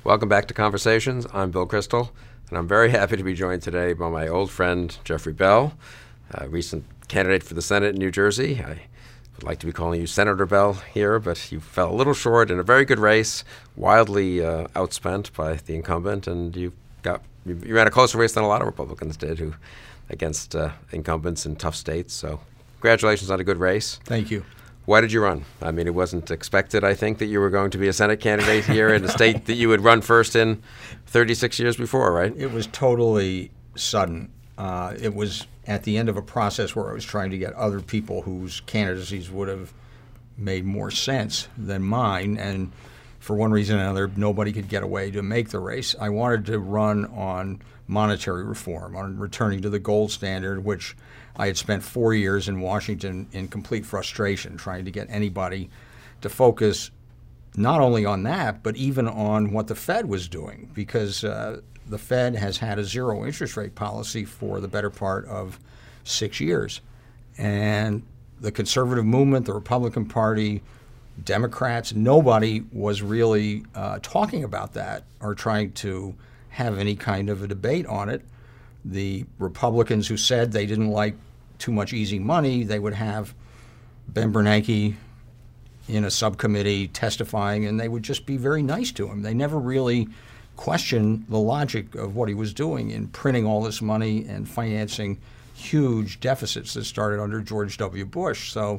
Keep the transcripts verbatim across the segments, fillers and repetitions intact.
Welcome back to Conversations. I'm Bill Kristol, and I'm very happy to be joined today by my old friend Jeffrey Bell, a recent candidate for the Senate in New Jersey. I would like to be calling you Senator Bell here, but you fell a little short in a very good race, wildly uh, outspent by the incumbent, and you got you, you ran a closer race than a lot of Republicans did, who against uh, incumbents in tough states. So, congratulations on a good race. Thank you. Why did you run? I mean, it wasn't expected, I think, that you were going to be a Senate candidate here in a state that you had run first in thirty-six years before, right? It was totally sudden. Uh, it was at the end of a process where I was trying to get other people whose candidacies would have made more sense than mine, and for one reason or another, nobody could get away to make the race. I wanted to run on monetary reform, on returning to the gold standard, which I had spent four years in Washington in complete frustration trying to get anybody to focus not only on that, but even on what the Fed was doing, because uh, the Fed has had a zero interest rate policy for the better part of six years. And the conservative movement, the Republican Party, Democrats, nobody was really uh, talking about that or trying to have any kind of a debate on it. The Republicans who said they didn't like too much easy money, they would have Ben Bernanke in a subcommittee testifying, and they would just be very nice to him. They never really questioned the logic of what he was doing in printing all this money and financing huge deficits that started under George W. Bush. So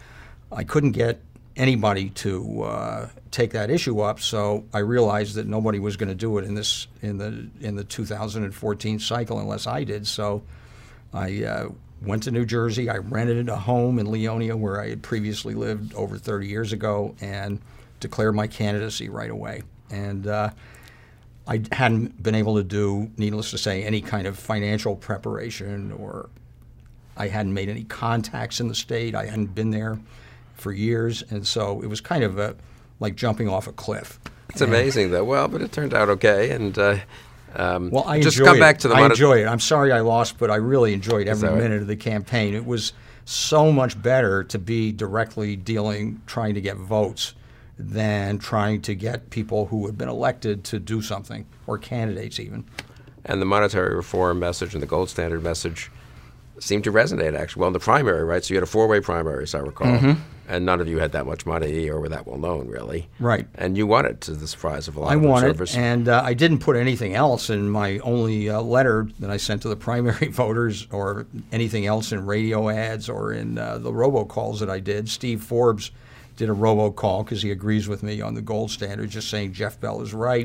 I couldn't get anybody to uh, take that issue up, so I realized that nobody was going to do it in this in the in the two thousand fourteen cycle unless I did. So I uh, went to New Jersey. I rented a home in Leonia where I had previously lived over thirty years ago and declared my candidacy right away. And uh, I hadn't been able to do, needless to say, any kind of financial preparation, or I hadn't made any contacts in the state. I hadn't been there for years, and so it was kind of a, like jumping off a cliff. It's and, amazing, though. Well, but it turned out okay, and uh, um, well, I just enjoyed come it. back to the. I monet- enjoyed it. I'm sorry I lost, but I really enjoyed every right? minute of the campaign. It was so much better to be directly dealing, trying to get votes, than trying to get people who had been elected to do something, or candidates even. And the monetary reform message and the gold standard message seemed to resonate, actually. Well, in the primary, right? So you had a four-way primary, as I recall. Mm-hmm. And none of you had that much money or were that well known, really. Right. And you won it, to the surprise of a lot I of won observers. it, and uh, I didn't put anything else in my only uh, letter that I sent to the primary voters, or anything else in radio ads or in uh, the robocalls that I did. Steve Forbes did a robocall because he agrees with me on the gold standard, just saying Jeff Bell is right.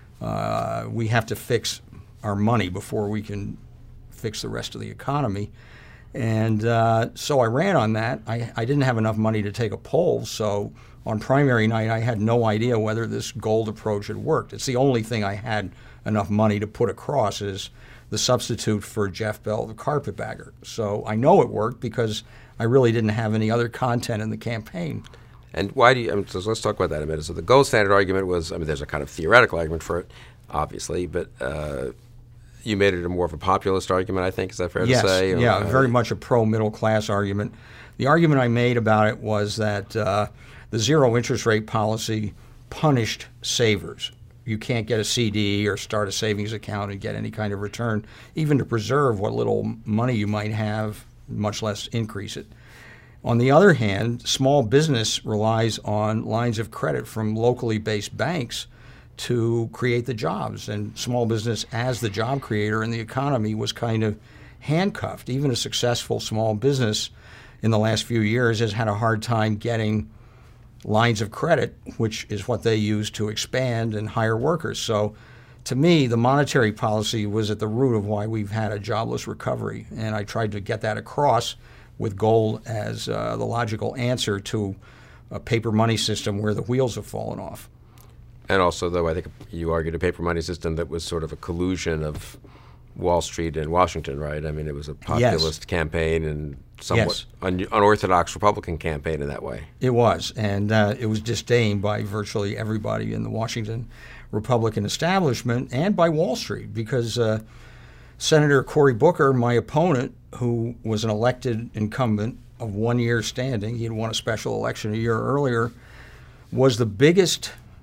Uh, we have to fix our money before we can fix the rest of the economy. And uh, so I ran on that. I, I didn't have enough money to take a poll, so on primary night I had no idea whether this gold approach had worked. It's the only thing I had enough money to put across is the substitute for Jeff Bell, the carpetbagger. So I know it worked because I really didn't have any other content in the campaign. And why do you, I mean, so let's talk about that in a minute. So the gold standard argument was, I mean, there's a kind of theoretical argument for it, obviously, but uh, you made it a more of a populist argument, I think. Is that fair yes, to say? Yeah, uh, very much a pro-middle class argument. The argument I made about it was that uh, the zero interest rate policy punished savers. You can't get a C D or start a savings account and get any kind of return, even to preserve what little money you might have, much less increase it. On the other hand, small business relies on lines of credit from locally based banks to create the jobs, and small business as the job creator in the economy was kind of handcuffed. Even a successful small business in the last few years has had a hard time getting lines of credit, which is what they use to expand and hire workers. So to me, the monetary policy was at the root of why we've had a jobless recovery, and I tried to get that across with gold as uh, the logical answer to a paper money system where the wheels have fallen off. And also, though, I think you argued a paper money system that was sort of a collusion of Wall Street and Washington, right? I mean, it was a populist yes. campaign and somewhat yes. un- unorthodox Republican campaign in that way. It was, and uh, it was disdained by virtually everybody in the Washington Republican establishment and by Wall Street, because uh, Senator Cory Booker, my opponent, who was an elected incumbent of one year standing, he had won a special election a year earlier, was the biggest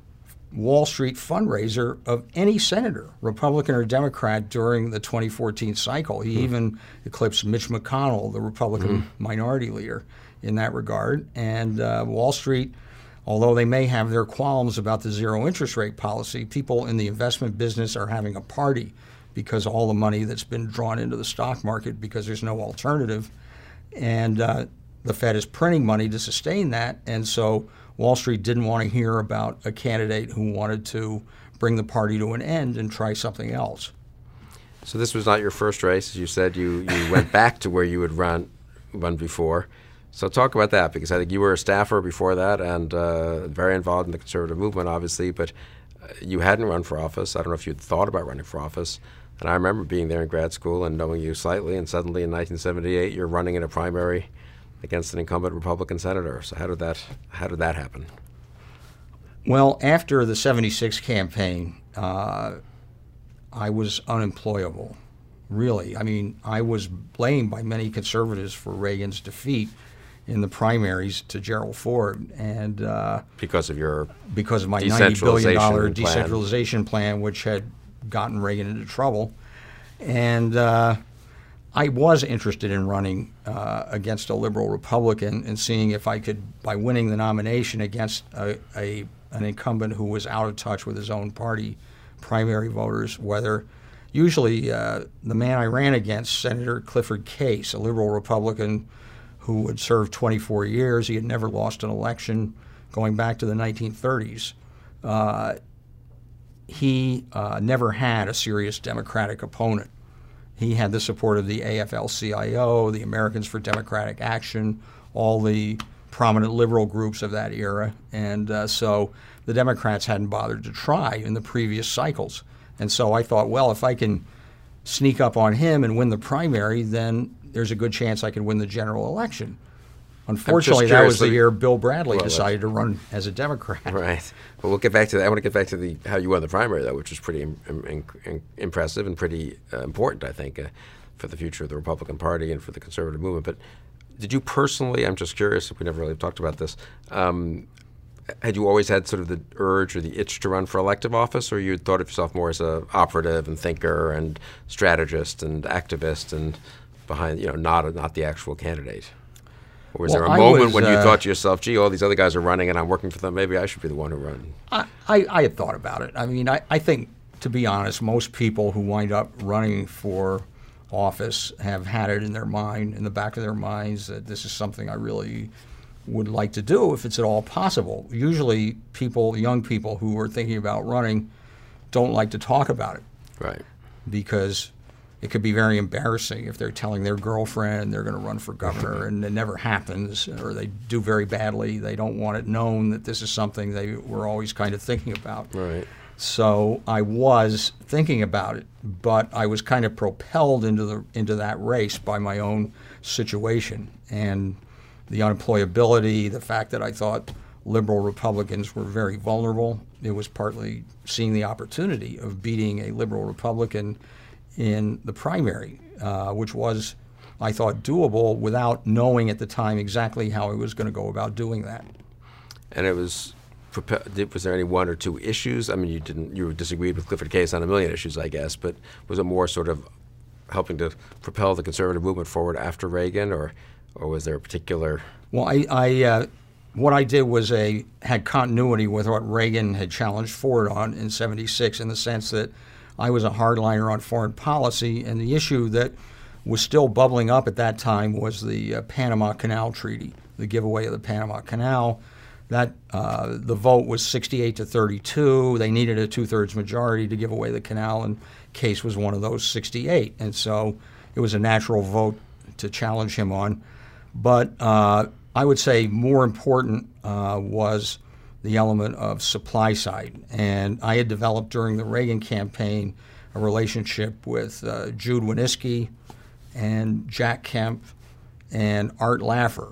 Wall Street fundraiser of any senator, Republican or Democrat, during the twenty fourteen cycle. He mm. even eclipsed Mitch McConnell, the Republican mm. minority leader, in that regard. And uh, Wall Street, although they may have their qualms about the zero interest rate policy, people in the investment business are having a party because all the money that's been drawn into the stock market because there's no alternative. And uh, the Fed is printing money to sustain that. And so Wall Street didn't want to hear about a candidate who wanted to bring the party to an end and try something else. So this was not your first race. As you said, you, you went back to where you had run, run before. So talk about that, because I think you were a staffer before that and uh, very involved in the conservative movement, obviously, but uh, you hadn't run for office. I don't know if you'd thought about running for office. And I remember being there in grad school and knowing you slightly, and suddenly in nineteen seventy-eight you're running in a primary against an incumbent Republican senator. So how did that how did that happen? Well, after the seventy-six campaign, uh, I was unemployable, really. I mean, I was blamed by many conservatives for Reagan's defeat in the primaries to Gerald Ford, and uh, because of your because of my ninety billion dollars plan. decentralization plan, which had gotten Reagan into trouble, and. Uh, I was interested in running uh, against a liberal Republican and seeing if I could, by winning the nomination against a, a an incumbent who was out of touch with his own party primary voters, whether usually uh, the man I ran against, Senator Clifford Case, a liberal Republican who had served twenty-four years. He had never lost an election going back to the nineteen thirties. Uh, he uh, never had a serious Democratic opponent. He had the support of the A F L C I O, the Americans for Democratic Action, all the prominent liberal groups of that era. And uh, so the Democrats hadn't bothered to try in the previous cycles. And so I thought, well, if I can sneak up on him and win the primary, then there's a good chance I can win the general election. Unfortunately, that was the year Bill Bradley well, decided to run as a Democrat. Right. Well, we'll get back to that. I want to get back to the how you won the primary, though, which was pretty im- im- im- impressive and pretty uh, important, I think, uh, for the future of the Republican Party and for the conservative movement. But did you personally, I'm just curious, we never really talked about this, um, had you always had sort of the urge or the itch to run for elective office, or you thought of yourself more as an operative and thinker and strategist and activist and behind, you know, not, not the actual candidate? Or was well, there a moment was, when you uh, thought to yourself, gee, all these other guys are running and I'm working for them, maybe I should be the one who runs? I, I, I had thought about it. I mean, I, I think, to be honest, most people who wind up running for office have had it in their mind, in the back of their minds, that this is something I really would like to do if it's at all possible. Usually people, young people who are thinking about running don't like to talk about it. Right. Because it could be very embarrassing if they're telling their girlfriend they're going to run for governor and it never happens, or they do very badly. They don't want it known that this is something they were always kind of thinking about. Right. So I was thinking about it, but I was kind of propelled into the into that race by my own situation and the unemployability, the fact that I thought liberal Republicans were very vulnerable. It was partly seeing the opportunity of beating a liberal Republican in the primary, uh, which was, I thought, doable without knowing at the time exactly how I was going to go about doing that. And it was, was there any one or two issues? I mean, you didn't, you disagreed with Clifford Case on a million issues, I guess, but was it more sort of helping to propel the conservative movement forward after Reagan, or, or was there a particular? Well, I, I uh, what I did was a had continuity with what Reagan had challenged Ford on in seventy-six, in the sense that I was a hardliner on foreign policy, and the issue that was still bubbling up at that time was the uh, Panama Canal Treaty, the giveaway of the Panama Canal. That uh, the vote was sixty-eight to thirty-two. They needed a two-thirds majority to give away the canal, and Case was one of those sixty-eight. And so it was a natural vote to challenge him on. But uh, I would say more important uh, was the element of supply side. And I had developed during the Reagan campaign a relationship with uh, Jude Wanniski and Jack Kemp and Art Laffer.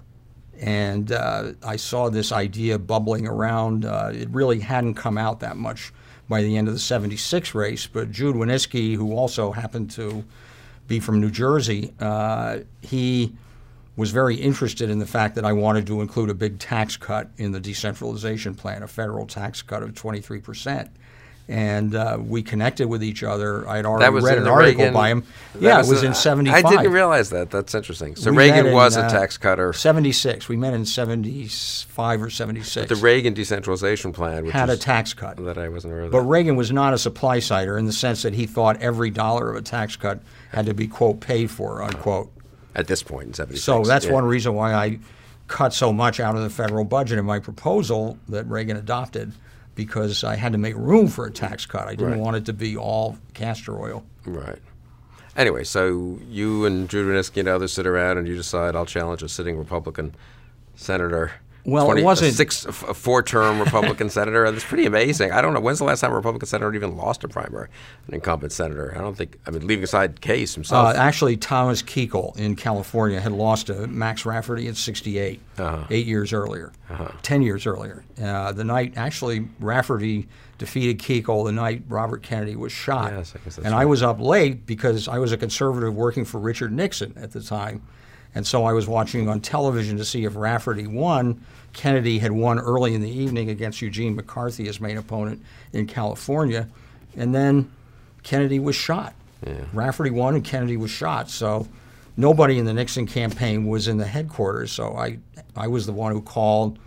And uh, I saw this idea bubbling around. Uh, it really hadn't come out that much by the end of the seventy-six race, but Jude Wanniski, who also happened to be from New Jersey, uh, he was very interested in the fact that I wanted to include a big tax cut in the decentralization plan, a federal tax cut of twenty-three percent. And uh, we connected with each other. I had already read an article Reagan, by him. Yeah, it was a, in seventy-five. I didn't realize that. That's interesting. So we Reagan in, was uh, a tax cutter. seventy-six. We met in seventy-five or seventy-six. But the Reagan decentralization plan, which had was, a tax cut. That I wasn't aware of. But that. Reagan was not a supply sider in the sense that he thought every dollar of a tax cut had to be, quote, paid for, unquote. At this point in seventy-six. So that's yeah. one reason why I cut so much out of the federal budget in my proposal that Reagan adopted, because I had to make room for a tax cut. I didn't Right. want it to be all castor oil. Right. Anyway, so you and Jude Wanniski and others sit around and you decide I'll challenge a sitting Republican senator. Well, it wasn't- a six, a four-term Republican senator. That's pretty amazing. I don't know when's the last time a Republican senator even lost a primary, an incumbent senator. I don't think. I mean, leaving aside Case himself. Uh, actually, Thomas Kuchel in California had lost to Max Rafferty at sixty-eight, Uh-huh. eight years earlier, ten years earlier. Uh, the night, actually, Rafferty defeated Kuchel the night Robert Kennedy was shot. Yes, I guess that's and I right. was up late because I was a conservative working for Richard Nixon at the time. And so I was watching on television to see if Rafferty won. Kennedy had won early in the evening against Eugene McCarthy, his main opponent in California. And then Kennedy was shot. Yeah. Rafferty won and Kennedy was shot. So nobody in the Nixon campaign was in the headquarters. So I, I was the one who called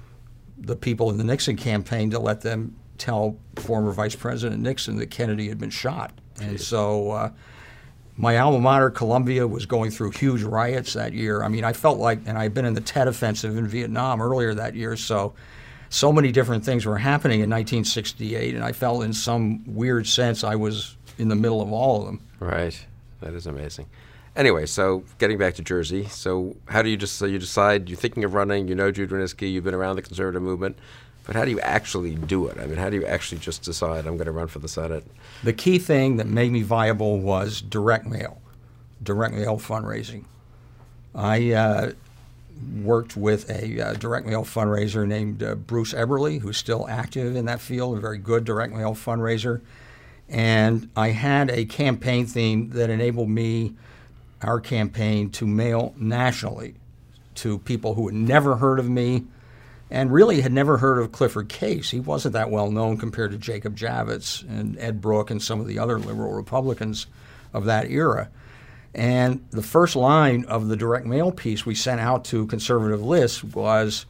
the people in the Nixon campaign to let them tell former Vice President Nixon that Kennedy had been shot. And so uh, my alma mater, Columbia, was going through huge riots that year. I mean, I felt like, and I'd been in the Tet Offensive in Vietnam earlier that year, so so many different things were happening in nineteen sixty-eight, and I felt in some weird sense I was in the middle of all of them. Right. That is amazing. Anyway, so getting back to Jersey, so how do you just so you decide you're thinking of running? You know Jude Wanniski, you've been around the conservative movement, but how do you actually do it? I mean, how do you actually just decide I'm going to run for the Senate? The key thing that made me viable was direct mail, direct mail fundraising. I uh, worked with a uh, direct mail fundraiser named uh, Bruce Eberly, who's still active in that field, a very good direct mail fundraiser. And I had a campaign theme that enabled me, our campaign, to mail nationally to people who had never heard of me and really had never heard of Clifford Case. He wasn't that well known compared to Jacob Javits and Ed Brooke and some of the other liberal Republicans of that era. And the first line of the direct mail piece we sent out to conservative lists was,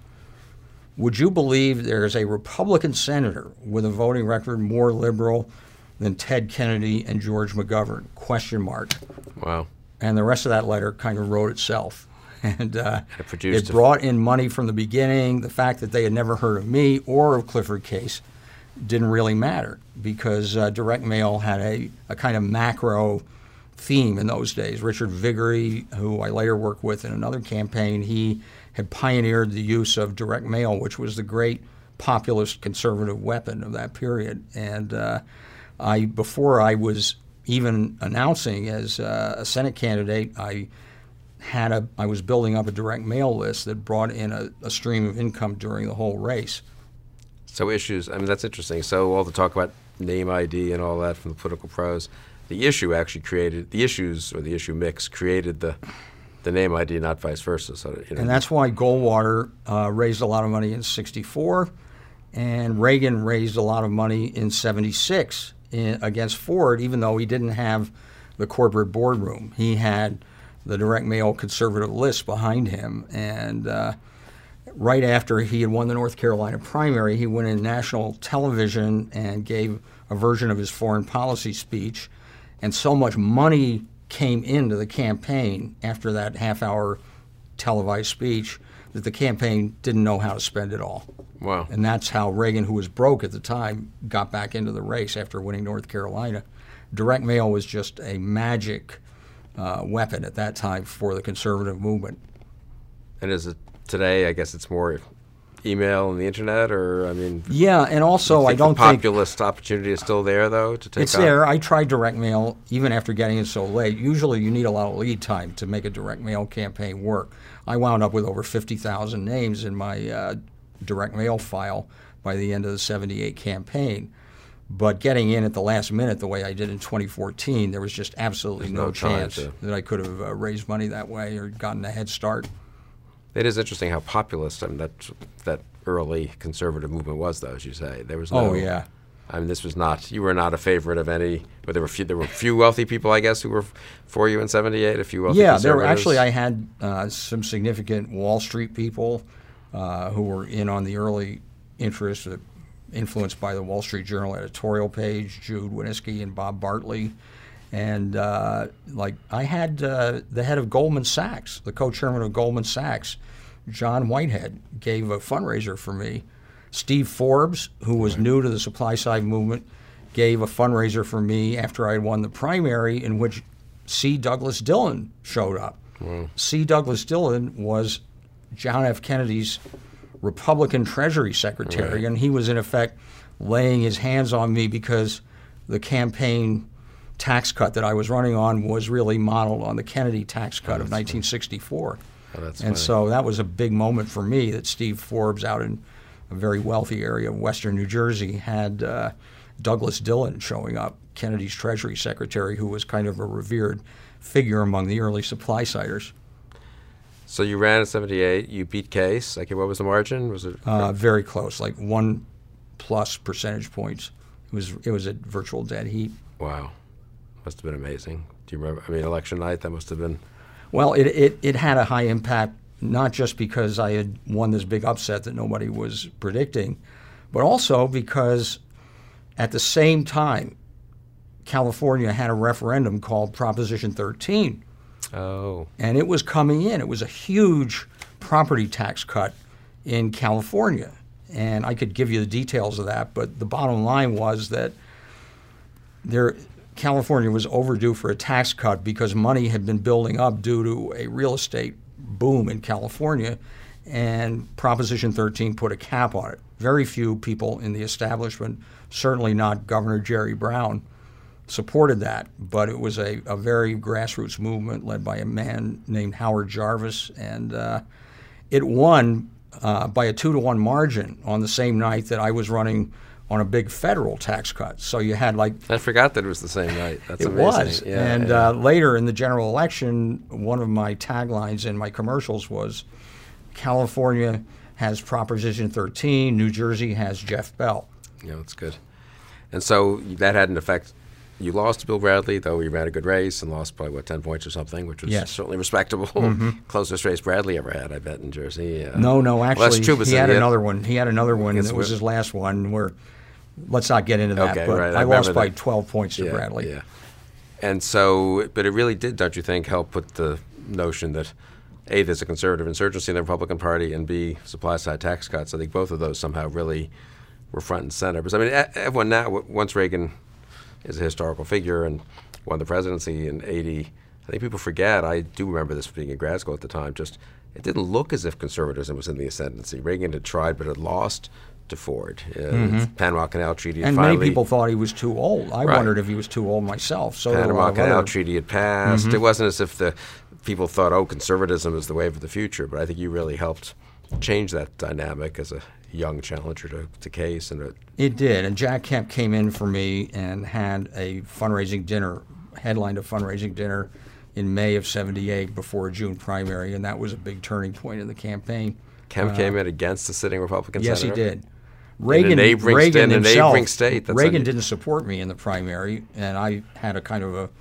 would you believe there's a Republican senator with a voting record more liberal than Ted Kennedy and George McGovern? Question mark. Wow. And the rest of that letter kind of wrote itself. And uh, It produced it a- brought in money from the beginning. The fact that they had never heard of me or of Clifford Case didn't really matter because uh, direct mail had a, a kind of macro theme in those days. Richard Viguerie, who I later worked with in another campaign, he had pioneered the use of direct mail, which was the great populist conservative weapon of that period. And uh, I, before I was even announcing as uh, a Senate candidate, I had a, I was building up a direct mail list that brought in a, a stream of income during the whole race. So issues, I mean, that's interesting. So all the talk about name I D and all that from the political pros, the issue actually created, the issues or the issue mix created the the name I D, not vice versa. So, you know, And that's why Goldwater uh, raised a lot of money in sixty-four, and Reagan raised a lot of money in seventy-six in, against Ford, even though he didn't have the corporate boardroom. He had the direct mail conservative list behind him. And uh, right after he had won the North Carolina primary, he went in national television and gave a version of his foreign policy speech. And so much money came into the campaign after that half-hour televised speech that the campaign didn't know how to spend it all. wow. And that's how Reagan, who was broke at the time, got back into the race after winning North Carolina. Direct mail was just a magic uh, weapon at that time for the conservative movement. And is it today, I guess it's more email and the internet, or, I mean, Yeah, and also you I think don't the think populist opportunity is still there, though, to take it's on? there. I tried direct mail even after getting it so late. Usually you need a lot of lead time to make a direct mail campaign work. I wound up with over fifty thousand names in my uh, direct mail file by the end of the seventy-eight campaign. But getting in at the last minute the way I did in twenty fourteen, there was just absolutely There's no, no time chance to- that I could have uh, raised money that way or gotten a head start. It is interesting how populist I mean, that that early conservative movement was, though, as you say. There was no, Oh, yeah. I mean, this was not. You were not a favorite of any. But there were few. There were few wealthy people, I guess, who were f- for you in seventy-eight. A few wealthy. Yeah, there were conservatives. actually I had uh, some significant Wall Street people uh, who were in on the early interest, uh, influenced by the Wall Street Journal editorial page, Jude Winniski and Bob Bartley. And uh, like I had uh, the head of Goldman Sachs, the co-chairman of Goldman Sachs, John Whitehead, gave a fundraiser for me. Steve Forbes, who was new to the supply side movement, gave a fundraiser for me after I won the primary, in which C. Douglas Dillon showed up. Wow. C. Douglas Dillon was John F. Kennedy's Republican Treasury Secretary, Right. and he was in effect laying his hands on me because the campaign tax cut that I was running on was really modeled on the Kennedy tax cut Oh, of that's nineteen sixty-four. Oh, that's And funny. so that was a big moment for me that Steve Forbes, out in a very wealthy area of western New Jersey, had uh, Douglas Dillon showing up, Kennedy's Treasury Secretary, who was kind of a revered figure among the early supply siders. So you ran in seventy-eight. You beat Case. Like, what was the margin? Was it? Uh, very close, like one plus percentage points. It was it was a virtual dead heat. Wow, must have been amazing. Do you remember? I mean, election night. That must have been. Well, it, it, it had a high impact, not just because I had won this big upset that nobody was predicting, but also because at the same time, California had a referendum called Proposition thirteen, Oh, and it was coming in. It was a huge property tax cut in California. And I could give you the details of that, but the bottom line was that there, California was overdue for a tax cut because money had been building up due to a real estate boom in California, and Proposition thirteen put a cap on it. Very few people in the establishment, certainly not Governor Jerry Brown, supported that, but it was a, a very grassroots movement led by a man named Howard Jarvis, and uh, it won uh, by a two to one margin on the same night that I was running on a big federal tax cut. So you had like I forgot that it was the same night. That's it amazing. was, Yeah, and yeah. Uh, later in the general election, one of my taglines in my commercials was, "California has Proposition thirteen, New Jersey has Jeff Bell." Yeah, that's good. And so that had an effect. You lost to Bill Bradley, though you ran a good race and lost by, what, ten points or something, which was Yes. certainly respectable. Closest race Bradley ever had, I bet, in Jersey. Uh, No, no, actually, well, that's true, but he so had he another one. He had another one Against that was Whip- his last one where, let's not get into that, Okay, but right, I I, lost remember by that. twelve points to yeah, Bradley. Yeah. And so, but it really did, don't you think, help put the notion that, A, there's a conservative insurgency in the Republican Party, and B, supply-side tax cuts. I think both of those somehow really were front and center. Because, I mean, e- everyone now, w- once Reagan is a historical figure and won the presidency in eighty, I think people forget, I do remember this being in grad school at the time, just it didn't look as if conservatism was in the ascendancy. Reagan had tried but had lost to Ford. Uh, Panama Canal Treaty had And finally... many people thought he was too old. I Right. wondered if he was too old myself. So did a Panama lot of Canal other- Treaty had passed. It wasn't as if the people thought, oh, conservatism is the wave of the future, but I think you really helped change that dynamic as a young challenger to, to Case. And a, It did, and Jack Kemp came in for me and had a fundraising dinner, headlined a fundraising dinner in May of seventy-eight before a June primary, and that was a big turning point in the campaign. Kemp came in against the sitting Republican Yes, senator. he did. Reagan, neighboring Reagan st- in a himself, neighboring state, that's Reagan un- didn't support me in the primary, and I had a kind of a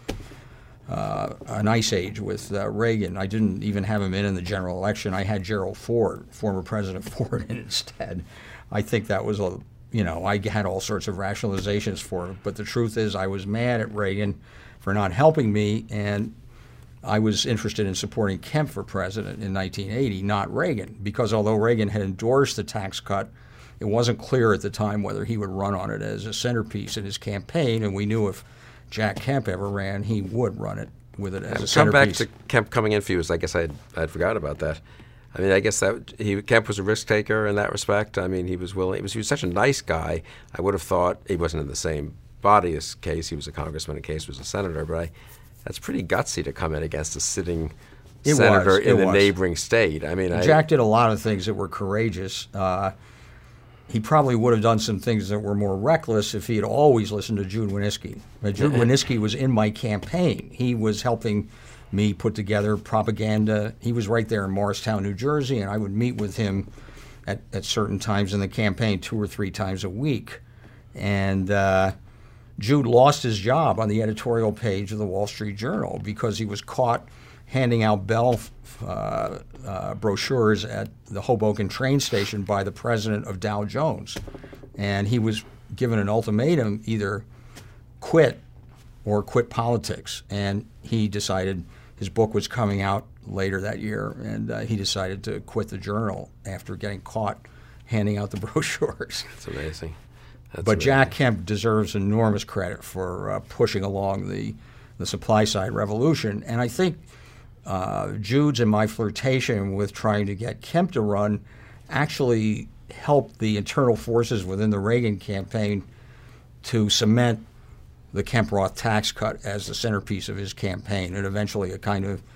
uh, an ice age with uh, Reagan. I didn't even have him in in the general election. I had Gerald Ford, former President Ford, in instead. I think that was a, you know, I had all sorts of rationalizations for it, but the truth is I was mad at Reagan for not helping me, and I was interested in supporting Kemp for president in nineteen eighty, not Reagan, because although Reagan had endorsed the tax cut, it wasn't clear at the time whether he would run on it as a centerpiece in his campaign, and we knew if Jack Kemp ever ran, he would run it with it as a Come back centerpiece. to Kemp coming in for you. I guess I I forgot about that. I mean, I guess that he Kemp was a risk taker in that respect. I mean, he was willing. He was, he was such a nice guy. I would have thought he wasn't in the same body as Case. He was a congressman, and Case was a senator. But I, that's pretty gutsy to come in against a sitting It senator was, in it the was. neighboring state. I mean, I, Jack did a lot of things that were courageous. Uh, he probably would have done some things that were more reckless if he had always listened to Jude Wanniski. But Jude Wanniski was in my campaign. He was helping me put together propaganda. He was right there in Morristown, New Jersey, and I would meet with him at, at certain times in the campaign, two or three times a week. And uh, Jude lost his job on the editorial page of the Wall Street Journal because he was caught handing out Bell uh, uh, brochures at the Hoboken train station by the president of Dow Jones. And he was given an ultimatum, either quit or quit politics. And he decided, his book was coming out later that year, and uh, he decided to quit the Journal after getting caught handing out the brochures. That's amazing. That's but amazing. Jack Kemp deserves enormous credit for uh, pushing along the, the supply side revolution. And I think uh, Jude's and my flirtation with trying to get Kemp to run actually helped the internal forces within the Reagan campaign to cement the Kemp-Roth tax cut as the centerpiece of his campaign. And eventually a kind of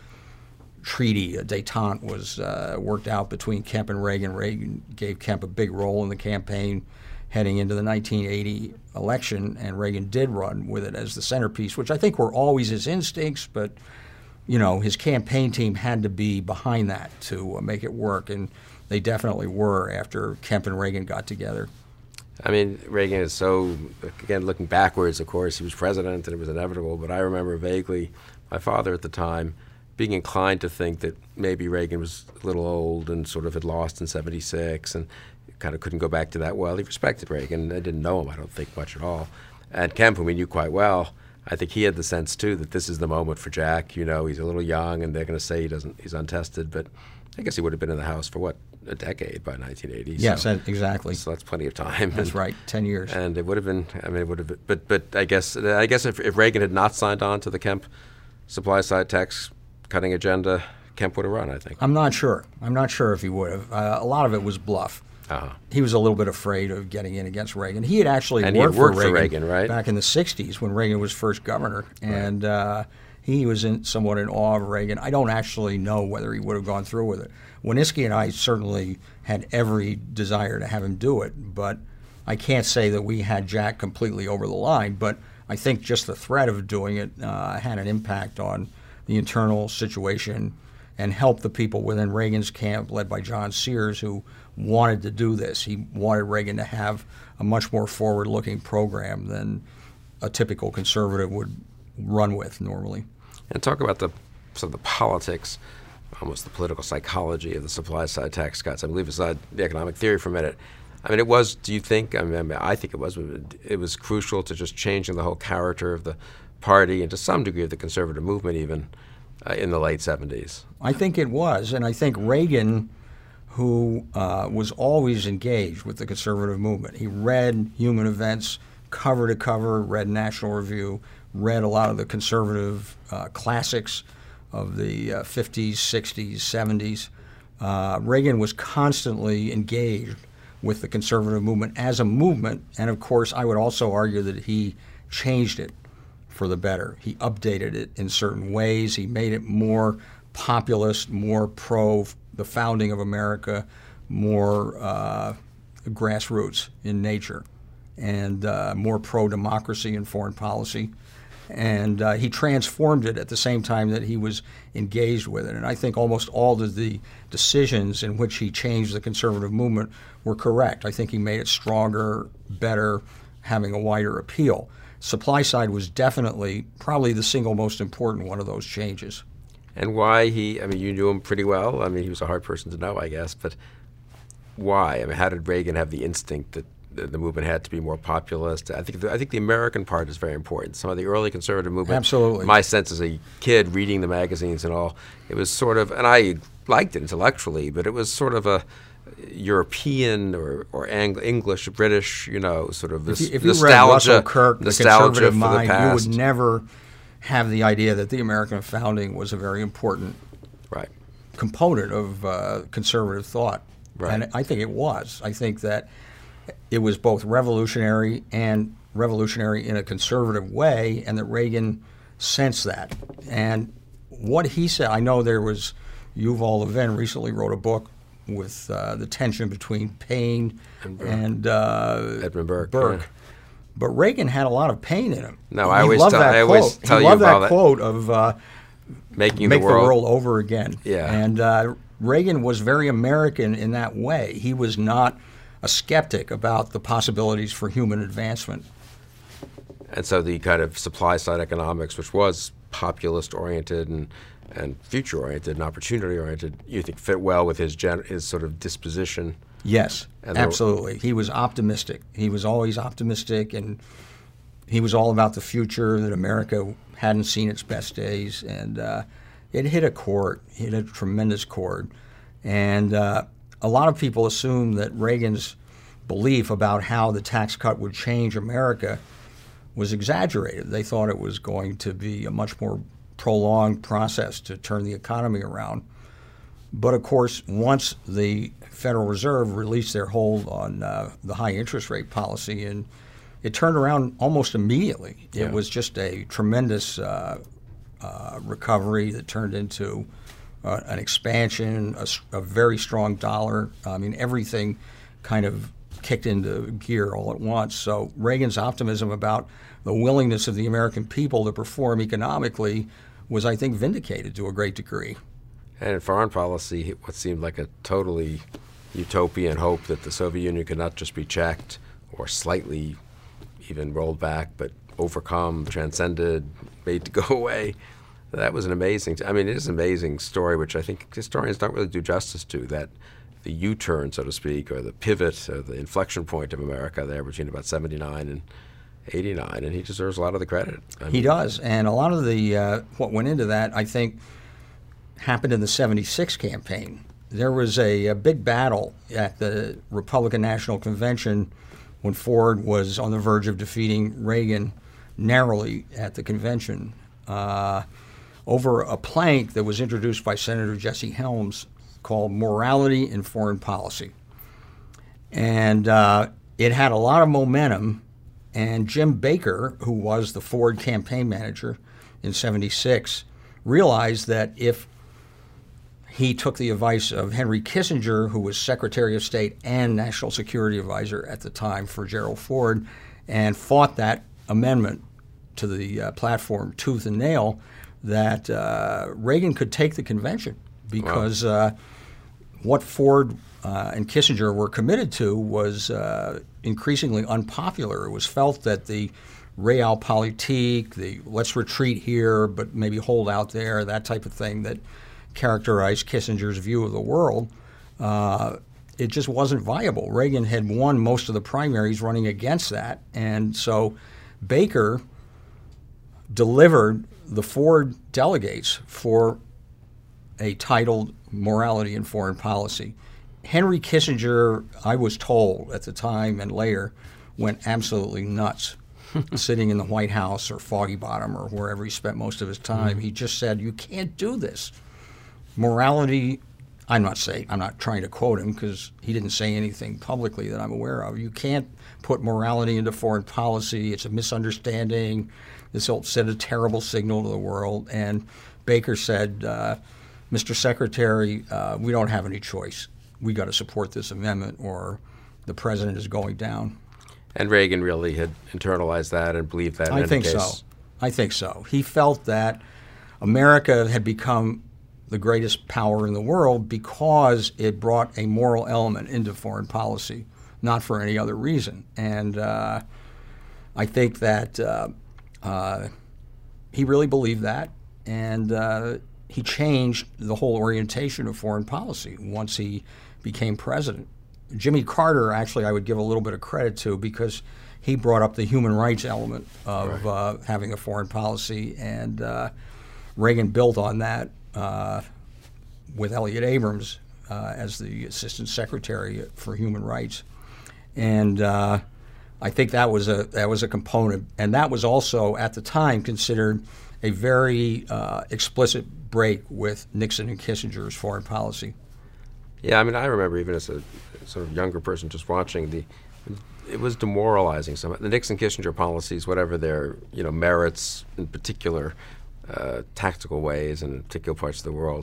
treaty, a détente, was uh, worked out between Kemp and Reagan. Reagan gave Kemp a big role in the campaign heading into the nineteen eighty election, and Reagan did run with it as the centerpiece, which I think were always his instincts, but you know, his campaign team had to be behind that to uh, make it work, and they definitely were after Kemp and Reagan got together. I mean, Reagan is so, again, looking backwards, of course, he was president and it was inevitable, but I remember vaguely my father at the time being inclined to think that maybe Reagan was a little old and sort of had lost in seventy-six and kind of couldn't go back to that well. He respected Reagan. I didn't know him, I don't think, much at all. And Kemp, whom we knew quite well, I think he had the sense, too, that this is the moment for Jack. You know, he's a little young, and they're going to say he doesn't, he's untested, but I guess he would have been in the House for, what, a decade by nineteen eighty. Yes, so, exactly. So that's plenty of time. That's and, right, ten years. And it would have been, I mean, it would have been, but, but I guess, I guess if, if Reagan had not signed on to the Kemp supply-side tax cutting agenda, Kemp would have run, I think. I'm not sure. I'm not sure if he would have. Uh, a lot of it was bluff. Uh-huh. He was a little bit afraid of getting in against Reagan. He had actually and worked, he had worked for, Reagan for Reagan, right? back in the sixties when Reagan was first governor, and uh, he was in, somewhat in awe of Reagan. I don't actually know whether he would have gone through with it. Wanniski and I certainly had every desire to have him do it, but I can't say that we had Jack completely over the line, but I think just the threat of doing it uh, had an impact on the internal situation and helped the people within Reagan's camp, led by John Sears, who wanted to do this. He wanted Reagan to have a much more forward-looking program than a typical conservative would run with normally. And talk about the sort of the politics, almost the political psychology of the supply-side tax cuts. I mean, leave aside the economic theory for a minute. I mean, it was, do you think, I mean, I think it was, it was crucial to just changing the whole character of the party and to some degree of the conservative movement even uh, in the late seventies. I think it was, and I think Reagan, who uh, was always engaged with the conservative movement, he read Human Events cover to cover, read National Review, read a lot of the conservative uh, classics of the uh, fifties, sixties, seventies. Uh, Reagan was constantly engaged with the conservative movement as a movement, and of course I would also argue that he changed it for the better. He updated it in certain ways. He made it more populist, more pro the founding of America, more uh, grassroots in nature, and uh, more pro-democracy in foreign policy. And uh, he transformed it at the same time that he was engaged with it. And I think almost all of the decisions in which he changed the conservative movement were correct. I think he made it stronger, better, having a wider appeal. Supply side was definitely probably the single most important one of those changes. And why he, I mean, you knew him pretty well. I mean, he was a hard person to know, I guess. But why? I mean, how did Reagan have the instinct that the, the movement had to be more populist? I think the, I think the American part is very important. Some of the early conservative movement. Absolutely. My sense as a kid reading the magazines and all, it was sort of, and I liked it intellectually, but it was sort of a European or, or Ang- English, British, you know, sort of this if you, if you nostalgia, read Russell Kirk, the nostalgia conservative for mind, the past. you would never have the idea that the American founding was a very important right. component of uh, conservative thought. Right. And I think it was. I think that it was both revolutionary and revolutionary in a conservative way, and that Reagan sensed that. And what he said, I know there was, Yuval Levin recently wrote a book with uh, the tension between Paine And Burke. and uh, Edmund Burke. Burke. Yeah. But Reagan had a lot of Paine in him. No, He I always loved tell- that I always quote. tell he you loved about that it. quote of uh, Making make the world, the world over again. Yeah. And uh, Reagan was very American in that way. He was not a skeptic about the possibilities for human advancement. And so the kind of supply side economics, which was populist oriented and and future oriented and opportunity oriented, you think fit well with his gen, his sort of disposition. Yes, And there- absolutely. He was optimistic. He was always optimistic, and he was all about the future, that America hadn't seen its best days. And uh, it hit a chord, hit a tremendous chord. And uh, a lot of people assume that Reagan's belief about how the tax cut would change America was exaggerated. They thought it was going to be a much more prolonged process to turn the economy around. But of course, once the Federal Reserve released their hold on uh, the high interest rate policy, and it turned around almost immediately. Yeah. It was just a tremendous uh, uh, recovery that turned into uh, an expansion, a, s- a very strong dollar. I mean, everything kind of kicked into gear all at once. So Reagan's optimism about the willingness of the American people to perform economically was, I think, vindicated to a great degree. And in foreign policy, what seemed like a totally utopian hope that the Soviet Union could not just be checked or slightly even rolled back, but overcome, transcended, made to go away. That was an amazing, I mean, it is an amazing story, which I think historians don't really do justice to, that the U-turn, so to speak, or the pivot, or the inflection point of America there between about seventy-nine and eighty-nine, and he deserves a lot of the credit. I He mean, does, and a lot of the uh, what went into that, I think, happened in the seventy-six campaign. There was a, a big battle at the Republican National Convention when Ford was on the verge of defeating Reagan narrowly at the convention uh, over a plank that was introduced by Senator Jesse Helms called Morality in Foreign Policy. And uh, it had a lot of momentum. And Jim Baker, who was the Ford campaign manager in seventy-six, realized that if he took the advice of Henry Kissinger, who was Secretary of State and National Security Advisor at the time for Gerald Ford, and fought that amendment to the uh, platform tooth and nail, that uh, Reagan could take the convention because uh, what Ford uh, and Kissinger were committed to was uh, increasingly unpopular. It was felt that the realpolitik, the let's retreat here but maybe hold out there, that type of thing that characterized Kissinger's view of the world, uh, it just wasn't viable. Reagan had won most of the primaries running against that, and so Baker delivered the Ford delegates for a titled Morality in Foreign Policy. Henry Kissinger, I was told at the time and later, went absolutely nuts sitting in the White House or Foggy Bottom or wherever he spent most of his time. He just said, you can't do this. Morality, I'm not saying, I'm not trying to quote him because he didn't say anything publicly that I'm aware of. You can't put morality into foreign policy. It's a misunderstanding. This will send a terrible signal to the world. And Baker said, uh, Mister Secretary, uh, we don't have any choice. We got to support this amendment or the president is going down. And Reagan really had internalized that and believed that in I any think case. so. I think so. He felt that America had become the greatest power in the world because it brought a moral element into foreign policy, not for any other reason. And uh, I think that uh, uh, he really believed that, and uh, he changed the whole orientation of foreign policy once he became president. Jimmy Carter, actually, I would give a little bit of credit to because he brought up the human rights element of Right. uh, having a foreign policy, and uh, Reagan built on that uh, with Elliott Abrams uh, as the Assistant Secretary for Human Rights. And uh, I think that was a that was a component, and that was also at the time considered a very uh, explicit break with Nixon and Kissinger's foreign policy. Yeah, I mean, I remember even as a sort of younger person just watching the, it was demoralizing. Some the Nixon Kissinger policies, whatever their you know merits in particular uh, tactical ways and in particular parts of the world,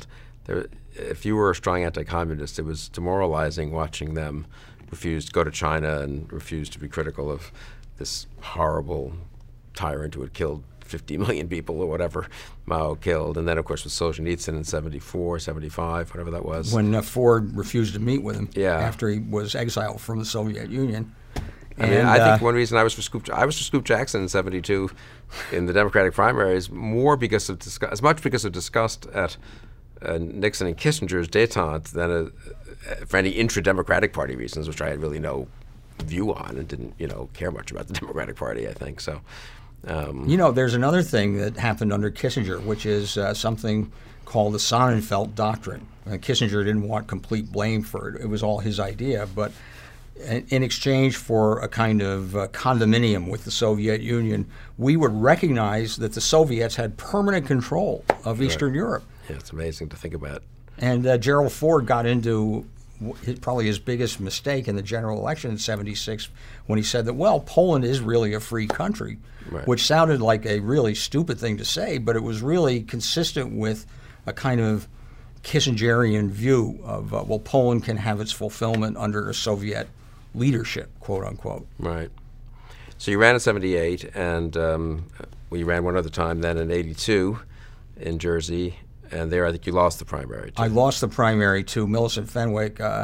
there, if you were a strong anti-communist, it was demoralizing watching them refuse to go to China and refuse to be critical of this horrible tyrant who had killed fifty million people or whatever Mao killed. And then, of course, with Solzhenitsyn in seventy-four, seventy-five, whatever that was. When uh, Ford refused to meet with him yeah. after he was exiled from the Soviet Union. I mean, and, I think uh, one reason I was for Scoop, I was for Scoop Jackson in seventy-two in the Democratic primaries, more because of disgust, as much because of disgust at uh, Nixon and Kissinger's détente than a, uh, for any intra-Democratic Party reasons, which I had really no view on and didn't, you know, care much about the Democratic Party, I think. So, um, you know, there's another thing that happened under Kissinger, which is uh, something called the Sonnenfeld Doctrine. Uh, Kissinger didn't want complete blame for it. It was all his idea, but in exchange for a kind of uh, condominium with the Soviet Union, we would recognize that the Soviets had permanent control of Eastern right. Europe. Yeah, it's amazing to think about. And uh, Gerald Ford got into his, probably his biggest mistake in the general election in seventy-six when he said that, well, Poland is really a free country, right. which sounded like a really stupid thing to say, but it was really consistent with a kind of Kissingerian view of, uh, well, Poland can have its fulfillment under a Soviet leadership, quote unquote. Right. So you ran in seventy-eight, and um, well, you ran one other time then in eighty-two in Jersey, and there I think you lost the primary too. I lost the primary to Millicent Fenwick. Uh,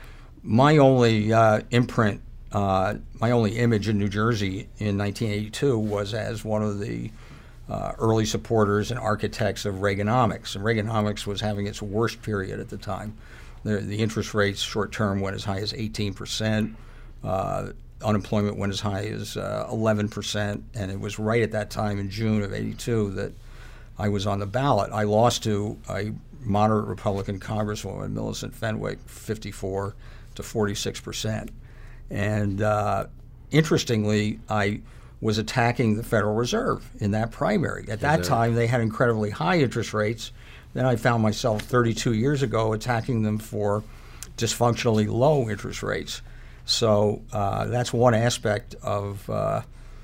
my only uh, imprint, uh, my only image in New Jersey in nineteen eighty-two was as one of the uh, early supporters and architects of Reaganomics. And Reaganomics was having its worst period at the time. The, the interest rates short-term went as high as eighteen percent. Uh, unemployment went as high as uh, eleven percent. And it was right at that time in June of eighty-two that I was on the ballot. I lost to a moderate Republican Congresswoman, Millicent Fenwick, fifty-four to forty-six percent. And uh, interestingly, I was attacking the Federal Reserve in that primary. At that time, they had incredibly high interest rates. Then I found myself thirty-two years ago attacking them for dysfunctionally low interest rates. So uh, that's one aspect of uh,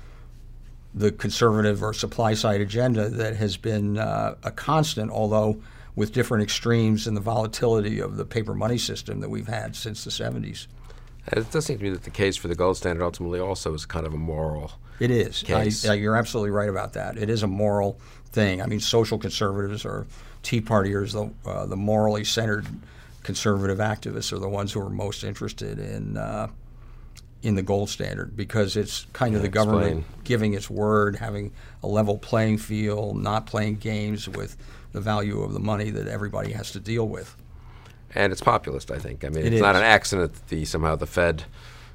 the conservative or supply-side agenda that has been uh, a constant, although with different extremes in the volatility of the paper money system that we've had since the seventies. And it does seem to me that the case for the gold standard ultimately also is kind of a moral It is. case. I, uh, you're absolutely right about that. It is a moral thing. I mean, social conservatives or Tea Partiers, the, uh, the morally centered conservative activists are the ones who are most interested in uh, in the gold standard because it's kind yeah, of the government explain. giving its word, having a level playing field, not playing games with the value of the money that everybody has to deal with. And it's populist, I think. I mean, It it's is. not an accident that the somehow the Fed,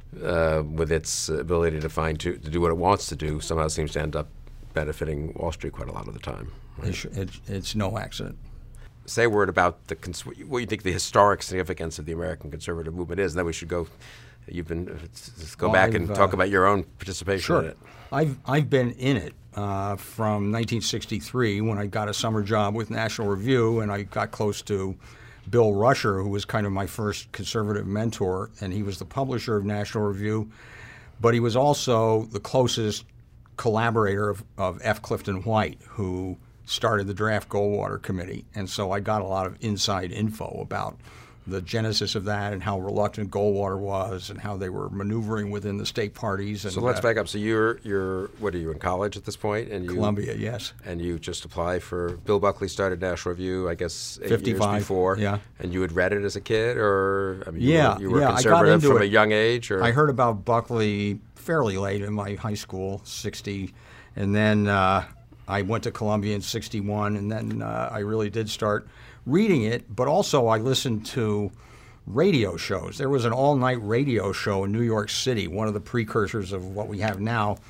uh, with its ability to find to, to do what it wants to do, somehow seems to end up benefiting Wall Street quite a lot of the time. Right? It's, it, it's no accident. Say a word about the cons- what you think the historic significance of the American conservative movement is, and then we should go. You've been let's go Well, back I've, and uh, talk about your own participation Sure. in it. I've I've been in it uh, from nineteen sixty-three when I got a summer job with National Review, and I got close to Bill Rusher, who was kind of my first conservative mentor, and he was the publisher of National Review, but he was also the closest collaborator of, of F. Clifton White, who started the Draft Goldwater Committee. And so I got a lot of inside info about the genesis of that and how reluctant Goldwater was and how they were maneuvering within the state parties. And, So let's uh, back up. So you're you're what are you in college at this point? And you Columbia, yes. And you just apply for Bill Buckley started National Review, I guess, eight fifty-five, years before. yeah. And you had read it as a kid, or I mean, you Yeah, were, you were yeah, I got conservative into from it. a young age, or I heard about Buckley fairly late in my high school, sixty, and then uh, I went to Columbia in sixty-one, and then uh, I really did start reading it, but also I listened to radio shows. There was an all-night radio show in New York City, one of the precursors of what we have now,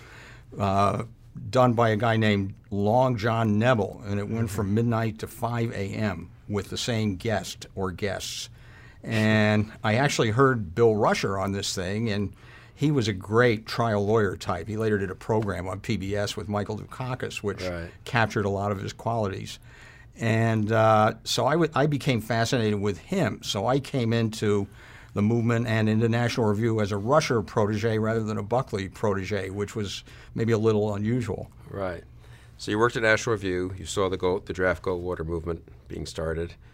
uh, done by a guy named Long John Nebel, and it went from midnight to five a.m. with the same guest or guests. And I actually heard Bill Rusher on this thing, and he was a great trial lawyer type. He later did a program on P B S with Michael Dukakis, which Right. captured a lot of his qualities. And uh, so I, w- I became fascinated with him. So I came into the movement and into National Review as a Rusher protege rather than a Buckley protege, which was maybe a little unusual. right. So you worked at National Review. You saw the gold, the draft Goldwater movement being started.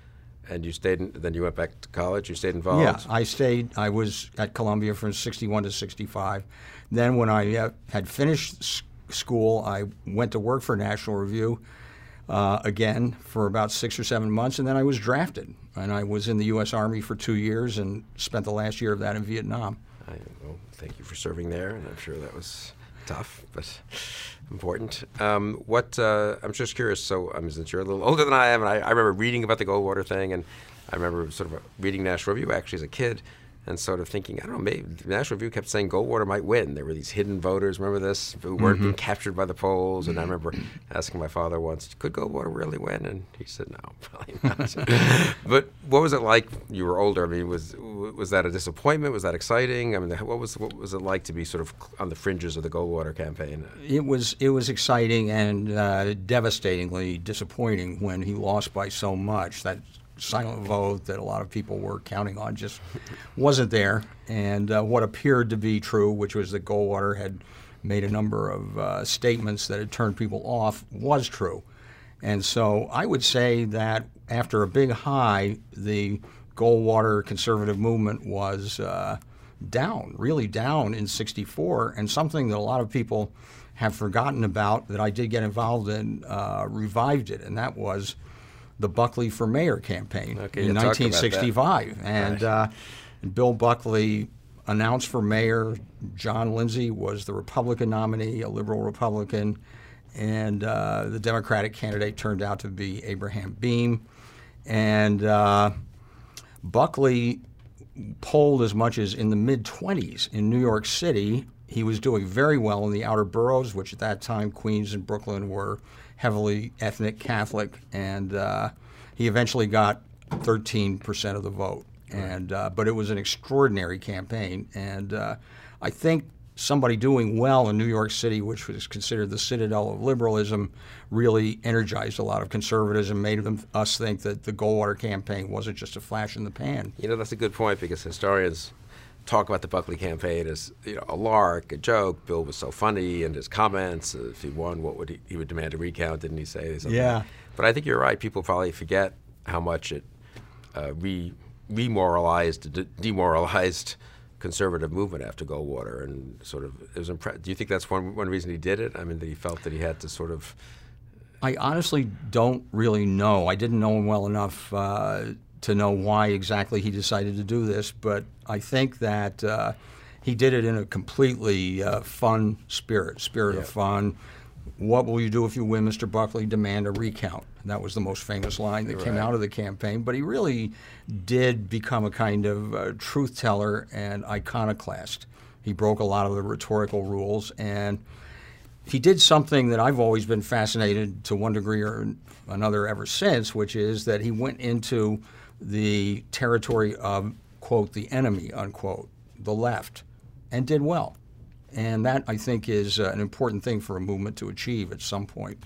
And you stayed. In, then you went back to college. You stayed involved. Yeah, I stayed. I was at Columbia from sixty-one to sixty-five. Then when I uh, had finished s- school, I went to work for National Review uh, again for about six or seven months, and then I was drafted. And I was in the U S Army for two years and spent the last year of that in Vietnam. I, well, thank you for serving there, and I'm sure that was tough, but important. Um, what uh, I'm just curious. So, I mean, since you're a little older than I am, and I, I remember reading about the Goldwater thing, and I remember sort of reading National Review actually as a kid, and sort of thinking, I don't know, maybe the National Review kept saying Goldwater might win. There were these hidden voters, remember this, who weren't Mm-hmm. being captured by the polls. And I remember asking my father once, could Goldwater really win? And he said, no, probably not. But what was it like? You were older. I mean, was was that a disappointment? Was that exciting? I mean, what was what was it like to be sort of on the fringes of the Goldwater campaign? It was it was exciting and uh, devastatingly disappointing when he lost by so much. That silent vote that a lot of people were counting on just wasn't there. And uh, what appeared to be true, which was that Goldwater had made a number of uh, statements that had turned people off, was true. And so I would say that after a big high, the Goldwater conservative movement was uh, down, really down in sixty-four, and something that a lot of people have forgotten about that I did get involved in uh, revived it, and that was the Buckley for Mayor campaign Okay, in you talked about nineteen sixty-five. that. And Right. uh, Bill Buckley announced for mayor. John Lindsay was the Republican nominee, a liberal Republican, and uh, the Democratic candidate turned out to be Abraham Beam. And uh, Buckley polled as much as in the mid-twenties in New York City. He was doing very well in the outer boroughs, which at that time Queens and Brooklyn were heavily ethnic Catholic, and uh, he eventually got thirteen percent of the vote. And uh, but it was an extraordinary campaign, and uh, I think somebody doing well in New York City, which was considered the citadel of liberalism, really energized a lot of conservatives and made them us think that the Goldwater campaign wasn't just a flash in the pan. You know, that's a good point, because historians talk about the Buckley campaign as, you know, a lark, a joke. Bill was so funny, and his comments, uh, if he won, what would he, he would demand a recount, didn't he say? Something. Yeah. But I think you're right. People probably forget how much it uh, re remoralized, de demoralized conservative movement after Goldwater, and sort of it was impre- do you think that's one one reason he did it? I mean, that he felt that he had to sort of. I honestly don't really know. I didn't know him well enough uh, to know why exactly he decided to do this, but I think that uh, he did it in a completely uh, fun spirit, spirit Yeah. of fun. What will you do if you win, Mister Buckley? Demand a recount. And that was the most famous line that came Right. out of the campaign. But he really did become a kind of uh, truth teller and iconoclast. He broke a lot of the rhetorical rules, and he did something that I've always been fascinated to one degree or another ever since, which is that he went into the territory of, quote, the enemy, unquote, the left, and did well. And that, I think, is uh, an important thing for a movement to achieve at some point.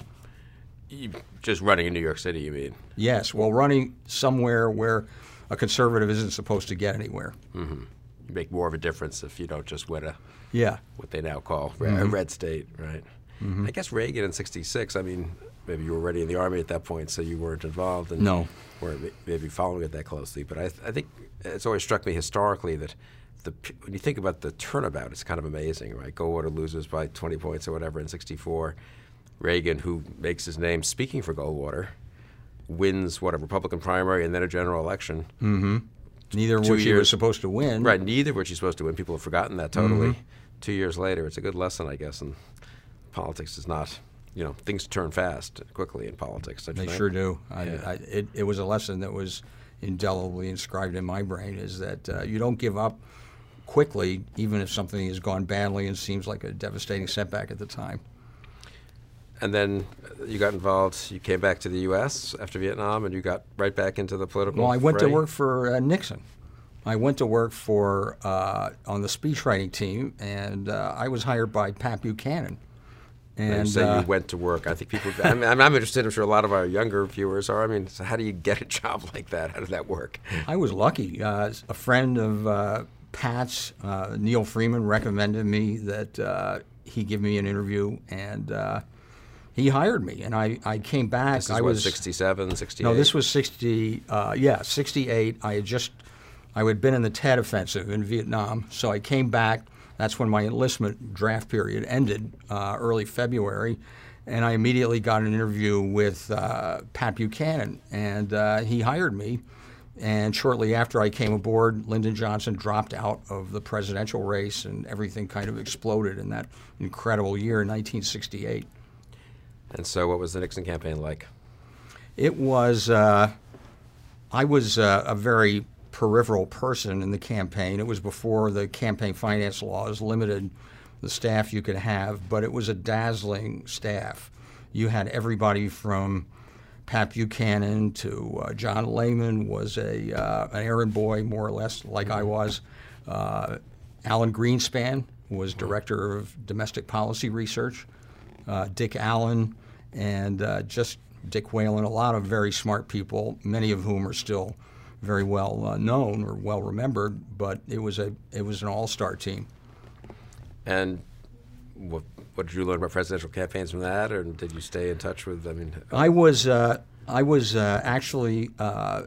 You, just running in New York City, you mean? Yes, well, running somewhere where a conservative isn't supposed to get anywhere. Mm-hmm. You make more of a difference if you don't just win a Yeah. what they now call a Mm-hmm. red state, right? Mm-hmm. I guess Reagan in sixty-six, I mean, maybe you were already in the Army at that point, so you weren't involved and No. weren't maybe following it that closely. But I, I think it's always struck me historically that the, when you think about the turnabout, it's kind of amazing, right? Goldwater loses by twenty points or whatever in sixty-four. Reagan, who makes his name speaking for Goldwater, wins, what, a Republican primary and then a general election. Mm-hmm. Neither of Two which he was years- supposed to win. Right, neither were you supposed to win. People have forgotten that totally. Mm-hmm. Two years later, it's a good lesson, I guess, and politics is not, you know, things turn fast, quickly in politics. don't you They think? sure do. I, Yeah. I, it, it was a lesson that was indelibly inscribed in my brain, is that uh, you don't give up quickly, even if something has gone badly and seems like a devastating setback at the time. And then uh, you got involved, you came back to the U S after Vietnam, and you got right back into the political Well, I went to fray? work for uh, Nixon. I went to work for uh, on the speechwriting team, and uh, I was hired by Pat Buchanan. And And you say uh, you went to work. I think people, I'm, I'm I'm interested, I'm sure a lot of our younger viewers are. I mean, so how do you get a job like that? How did that work? I was lucky. Uh, a friend of uh, Pat's, uh, Neil Freeman, recommended me that uh, he give me an interview, and uh, he hired me, and I, I came back. This is I what, was sixty-seven, sixty-eight? No, this was sixty. Uh, yeah, sixty-eight. I had just I had been in the Tet Offensive in Vietnam, so I came back. That's when my enlistment draft period ended, uh, early February, and I immediately got an interview with uh, Pat Buchanan, and uh, he hired me. And shortly after I came aboard, Lyndon Johnson dropped out of the presidential race, and everything kind of exploded in that incredible year, nineteen sixty-eight. And so what was the Nixon campaign like? It was, uh, I was uh, a very peripheral person in the campaign. It was before the campaign finance laws limited the staff you could have, but it was a dazzling staff. You had everybody from Pat Buchanan to uh, John Lehman was a uh, an errand boy, more or less, like I was. Uh, Alan Greenspan was director of domestic policy research. Uh, Dick Allen and uh, just Dick Whalen, a lot of very smart people, many of whom are still very well uh, known or well remembered. But it was a it was an all-star team. And what, what did you learn about presidential campaigns from that, or did you stay in touch with? I mean, I was uh, I was uh, actually uh,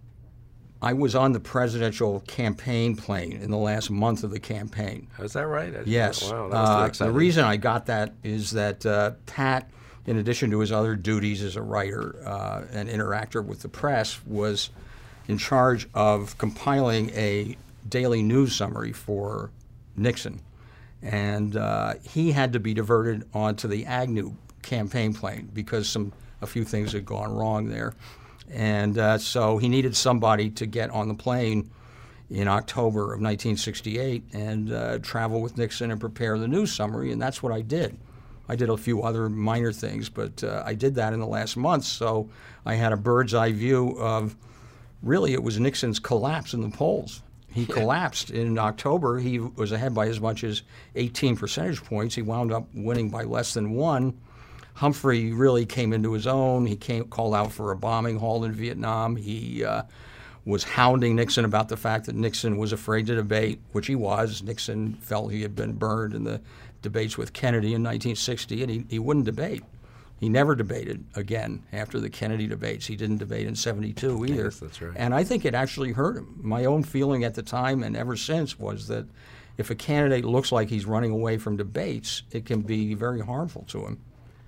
I was on the presidential campaign plane in the last month of the campaign. is that right? I- Yes. Wow, that was Uh, the exciting. reason I got that is that uh, Pat, in addition to his other duties as a writer uh, and interactor with the press, was in charge of compiling a daily news summary for Nixon. And uh, he had to be diverted onto the Agnew campaign plane because some a few things had gone wrong there. And uh, so he needed somebody to get on the plane in October of nineteen sixty-eight and uh, travel with Nixon and prepare the news summary, and that's what I did. I did a few other minor things, but uh, I did that in the last month, so I had a bird's eye view of, really, it was Nixon's collapse in the polls. He collapsed in October. He was ahead by as much as eighteen percentage points. He wound up winning by less than one. Humphrey really came into his own. He came, called out for a bombing halt in Vietnam. He uh, was hounding Nixon about the fact that Nixon was afraid to debate, which he was. Nixon felt he had been burned in the debates with Kennedy in nineteen sixty, and he, he wouldn't debate. He never debated again after the Kennedy debates. He didn't debate in seventy-two either. Yes, that's right. And I think it actually hurt him. My own feeling at the time and ever since was that if a candidate looks like he's running away from debates, it can be very harmful to him.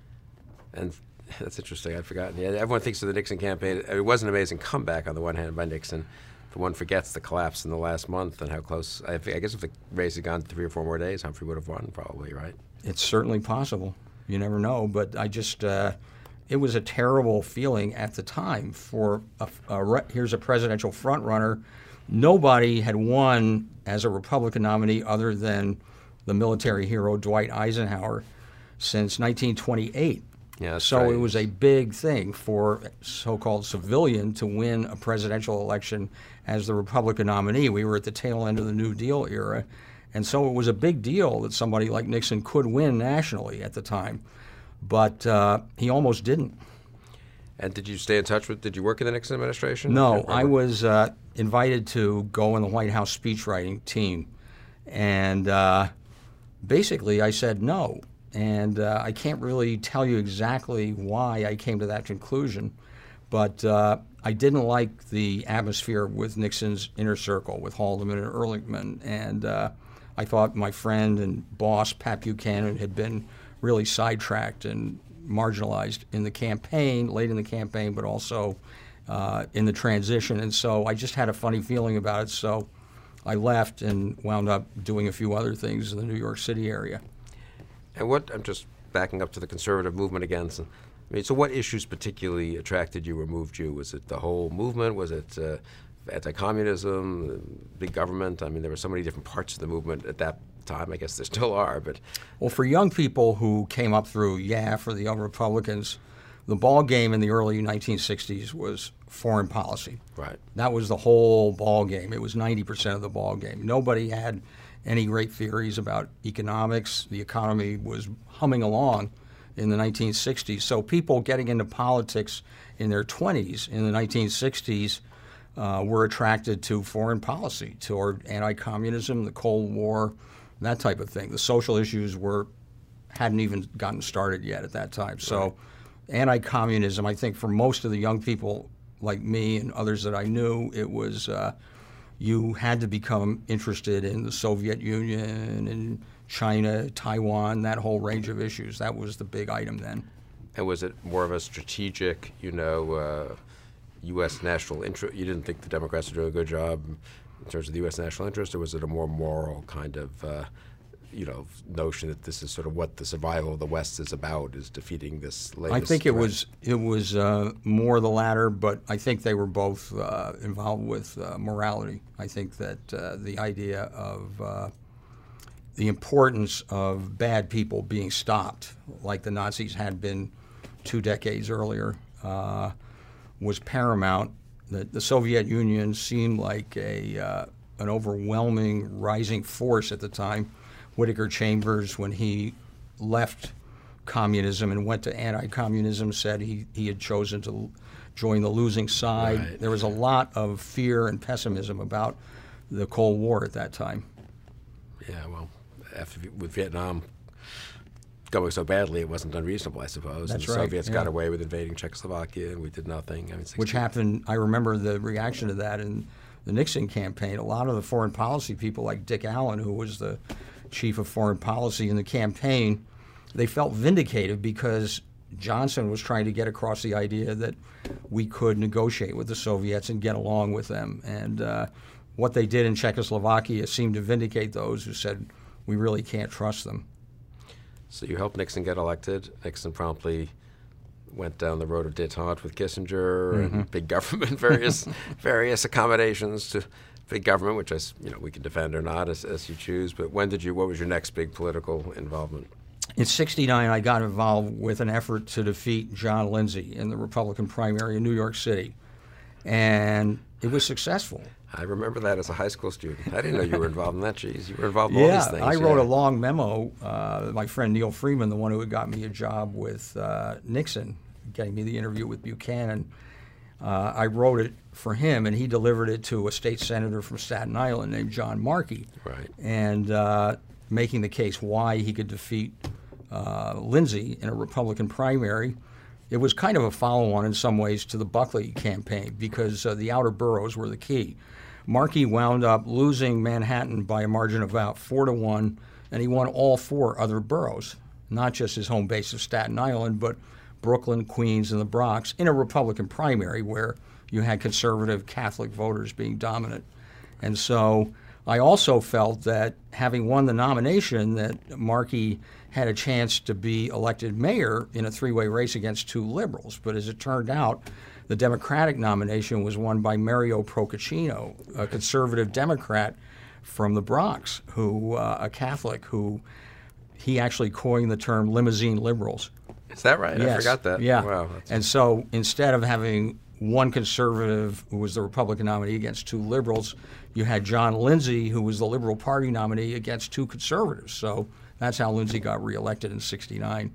And that's interesting. I'd forgotten. Yeah, everyone thinks of the Nixon campaign. It was an amazing comeback on the one hand by Nixon, but one forgets the collapse in the last month and how close. I, I guess if the race had gone three or four more days, Humphrey would have won, probably, right? It's certainly possible. You never know. But I just, uh, it was a terrible feeling at the time for, a, a re- here's a presidential frontrunner. Nobody had won as a Republican nominee other than the military hero Dwight Eisenhower since nineteen twenty-eight. Yeah, that's so right. it was a big thing for a so-called civilian to win a presidential election as the Republican nominee. We were at the tail end of the New Deal era, and so it was a big deal that somebody like Nixon could win nationally at the time. But uh, he almost didn't. And did you stay in touch with, did you work in the Nixon administration? No, Or- I was uh, invited to go in the White House speechwriting team. And uh, basically I said no. And uh, I can't really tell you exactly why I came to that conclusion. But uh, I didn't like the atmosphere with Nixon's inner circle, with Haldeman and Ehrlichman. And uh, I thought my friend and boss, Pat Buchanan, had been really sidetracked and marginalized in the campaign, late in the campaign, but also uh, in the transition. And so I just had a funny feeling about it. So I left and wound up doing a few other things in the New York City area. And what, I'm just backing up to the conservative movement again. So, I mean, so what issues particularly attracted you or moved you? Was it the whole movement? Was it uh, anti-communism, big government? I mean, there were so many different parts of the movement at that time. I guess there still are, but Well, for young people who came up through Y A F or the Young Republicans, the ball game in the early nineteen sixties was foreign policy. right. That was the whole ball game. It was ninety percent of the ball game. Nobody had any great theories about economics. The economy was humming along in the nineteen sixties. So people getting into politics in their twenties in the nineteen sixties uh, were attracted to foreign policy, toward anti-communism, the Cold War, that type of thing. The social issues were hadn't even gotten started yet at that time. So right. Anti-communism, I think for most of the young people like me and others that I knew, it was uh, you had to become interested in the Soviet Union and China, Taiwan, that whole range of issues. That was the big item then. And was it more of a strategic, you know, uh, U S national interest? You didn't think the Democrats were doing a good job in terms of the U S national interest, or was it a more moral kind of, uh, you know, notion that this is sort of what the survival of the West is about, is defeating this latest I think it threat? was it was uh, more the latter, but I think they were both uh, involved with uh, morality. I think that uh, the idea of uh, the importance of bad people being stopped, like the Nazis had been two decades earlier, uh, was paramount. That the Soviet Union seemed like a uh, an overwhelming rising force at the time. Whittaker Chambers, when he left communism and went to anti-communism, said he, he had chosen to join the losing side. Right. There was a lot of fear and pessimism about the Cold War at that time. Yeah, well, after with Vietnam going so badly, it wasn't unreasonable, I suppose. That's and the right, Soviets yeah. got away with invading Czechoslovakia, and we did nothing. I mean, Which happened, I remember the reaction to that in the Nixon campaign. A lot of the foreign policy people, like Dick Allen, who was the chief of foreign policy in the campaign, they felt vindicated because Johnson was trying to get across the idea that we could negotiate with the Soviets and get along with them. And uh, what they did in Czechoslovakia seemed to vindicate those who said, we really can't trust them. So you helped Nixon get elected. Nixon promptly went down the road of détente with Kissinger Mm-hmm. and big government, various various accommodations to big government, which I, s- you know, we can defend or not as, as you choose. But when did you? What was your next big political involvement? In sixty-nine, I got involved with an effort to defeat John Lindsay in the Republican primary in New York City, and it was successful. I remember that as a high school student. I didn't know you were involved in that. Geez, you were involved in all Yeah, these things. I wrote yeah. a long memo. Uh, my friend Neil Freeman, the one who had got me a job with uh, Nixon, getting me the interview with Buchanan, uh, I wrote it for him, and he delivered it to a state senator from Staten Island named John Markey, Right. and uh, making the case why he could defeat uh, Lindsay in a Republican primary. It was kind of a follow-on in some ways to the Buckley campaign because uh, the outer boroughs were the key. Markey wound up losing Manhattan by a margin of about four to one, and he won all four other boroughs, not just his home base of Staten Island, but Brooklyn, Queens, and the Bronx in a Republican primary where you had conservative Catholic voters being dominant. And so I also felt that having won the nomination, that Markey had a chance to be elected mayor in a three-way race against two liberals. But as it turned out, the Democratic nomination was won by Mario Procaccino, a conservative Democrat from the Bronx, who uh, a Catholic who he actually coined the term limousine liberals. Is that right? Yes. I forgot that. Yeah. Wow. That's And so instead of having one conservative who was the Republican nominee against two liberals, you had John Lindsay, who was the Liberal Party nominee, against two conservatives. So that's how Lindsay got reelected in sixty-nine.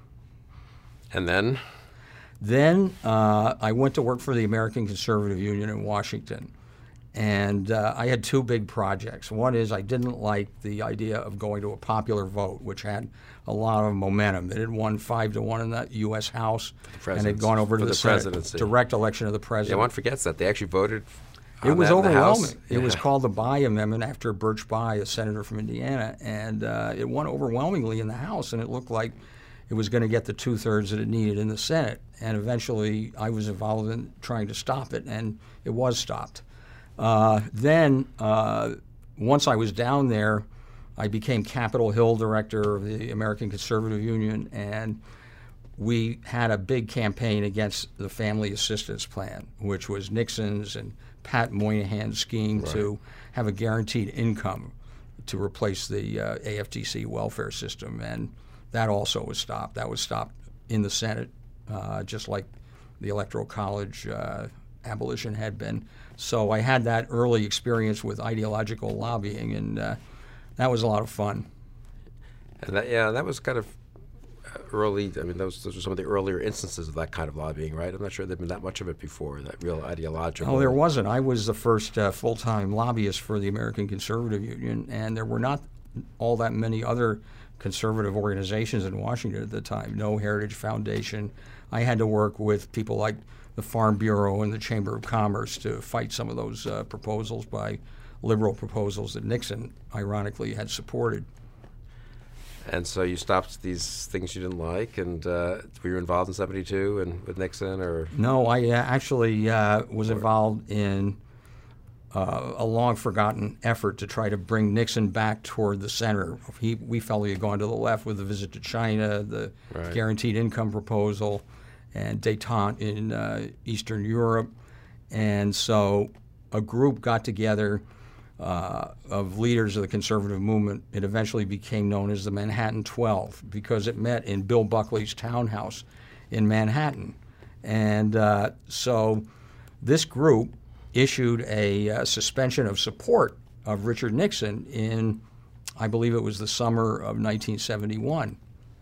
And then? Then uh, I went to work for the American Conservative Union in Washington. And uh, I had two big projects. One is I didn't like the idea of going to a popular vote, which had a lot of momentum. It had won five to one in the U S House, and had gone over to for the, the Senate, presidency. direct election of the Yeah, president. one forgets that. They actually voted on It was that in the House. overwhelming. It was Yeah. called the Bayh Amendment after Birch Bayh, a senator from Indiana, and uh, it won overwhelmingly in the House, and it looked like it was going to get the two-thirds that it needed in the Senate. And eventually I was involved in trying to stop it, and it was stopped. Uh, then uh, once I was down there, I became Capitol Hill director of the American Conservative Union, and we had a big campaign against the Family Assistance Plan, which was Nixon's and Pat Moynihan's scheme Right. to have a guaranteed income to replace the uh, A F T C welfare system, and that also was stopped. That was stopped in the Senate, uh, just like the Electoral College uh, abolition had been. So I had that early experience with ideological lobbying, and uh, that was a lot of fun. And that, yeah, that was kind of early. I mean, those those were some of the earlier instances of that kind of lobbying, right? I'm not sure there'd been that much of it before. That real ideological. Oh, there wasn't. I was the first uh, full-time lobbyist for the American Conservative Union, and there were not all that many other conservative organizations in Washington at the time. No Heritage Foundation. I had to work with people like the Farm Bureau and the Chamber of Commerce to fight some of those uh, proposals by liberal proposals that Nixon, ironically, had supported. And so you stopped these things you didn't like, and uh, were you involved in seventy-two and with Nixon, or? No, I uh, actually uh, was involved in uh, a long-forgotten effort to try to bring Nixon back toward the center. He, we felt he had gone to the left with the visit to China, the Right. guaranteed income proposal, and détente in uh, Eastern Europe. And so a group got together uh, of leaders of the conservative movement. It eventually became known as the Manhattan Twelve because it met in Bill Buckley's townhouse in Manhattan. And uh, so this group issued a uh, suspension of support of Richard Nixon in, I believe it was the summer of nineteen seventy-one.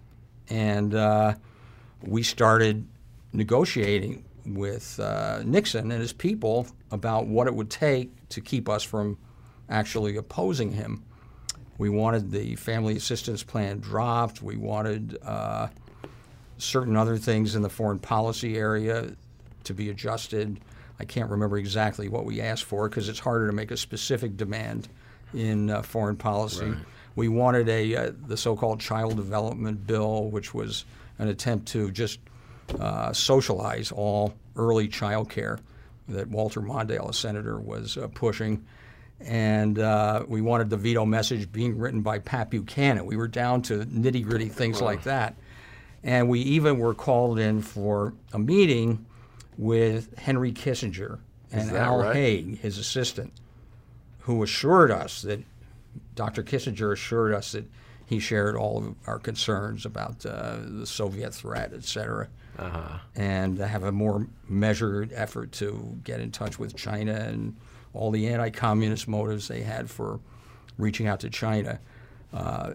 And uh, we started negotiating with uh, Nixon and his people about what it would take to keep us from actually opposing him. We wanted the family assistance plan dropped. We wanted uh, certain other things in the foreign policy area to be adjusted. I can't remember exactly what we asked for because it's harder to make a specific demand in uh, foreign policy. Right. We wanted a uh, the so-called Child Development Bill, which was an attempt to just uh, socialize all early child care that Walter Mondale, a senator, was uh, pushing. And uh, we wanted the veto message being written by Pat Buchanan. We were down to nitty-gritty things Wow. like that. And we even were called in for a meeting with Henry Kissinger and that Al right? Haig, his assistant, who assured us that Doctor Kissinger assured us that he shared all of our concerns about uh, the Soviet threat, et cetera, Uh-huh. and have a more measured effort to get in touch with China and all the anti-communist motives they had for reaching out to China. Uh,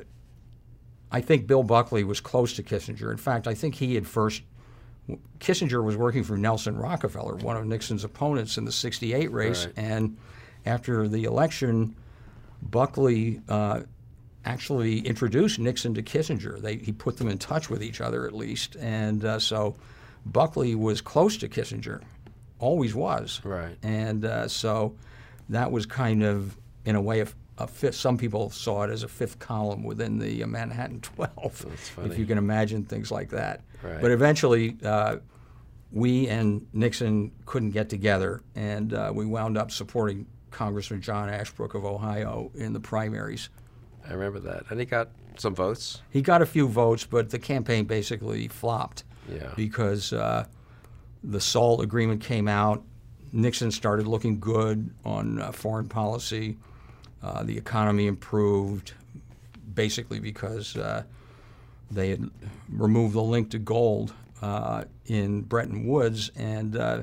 I think Bill Buckley was close to Kissinger. In fact, I think he had first, Kissinger was working for Nelson Rockefeller, one of Nixon's opponents in the sixty-eight race, Right. and after the election, Buckley uh, actually introduced Nixon to Kissinger. They, he put them in touch with each other at least, and uh, so Buckley was close to Kissinger, always was. Right. And uh, so that was kind of, in a way, a, a fifth, some people saw it as a fifth column within the uh, Manhattan Twelve, That's funny. if you can imagine things like that. Right. But eventually, uh, we and Nixon couldn't get together, and uh, we wound up supporting Congressman John Ashbrook of Ohio in the primaries. I remember that. And he got some votes. He got a few votes, but the campaign basically flopped Yeah. because uh, the SALT agreement came out. Nixon started looking good on uh, foreign policy. Uh, the economy improved, basically because uh, they had removed the link to gold uh, in Bretton Woods, and uh,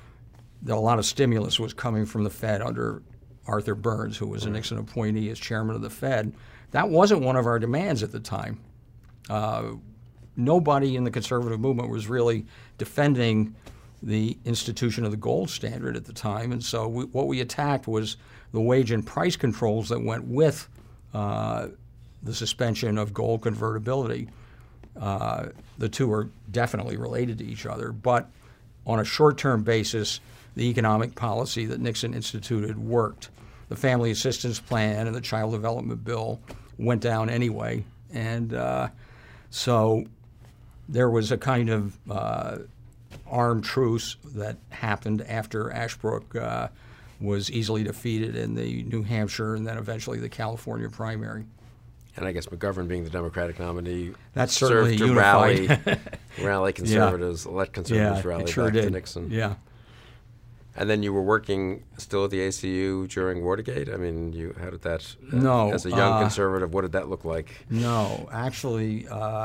a lot of stimulus was coming from the Fed under Arthur Burns, who was a Nixon appointee as chairman of the Fed. That wasn't one of our demands at the time. Uh, nobody in the conservative movement was really defending the institution of the gold standard at the time, and so we, what we attacked was the wage and price controls that went with uh, the suspension of gold convertibility. Uh, the two are definitely related to each other, but on a short-term basis, the economic policy that Nixon instituted worked. The Family Assistance Plan and the Child Development Bill went down anyway, and uh, so there was a kind of uh, armed truce that happened after Ashbrook uh, was easily defeated in the New Hampshire and then eventually the California primary. And I guess McGovern, being the Democratic nominee, That's certainly served to unified. rally, rally conservatives, let conservatives Yeah, rally it sure back did. to Nixon. Yeah. And then you were working still at the A C U during Watergate? I mean, you how did that, uh, No, as a young uh, conservative, what did that look like? No, actually, uh,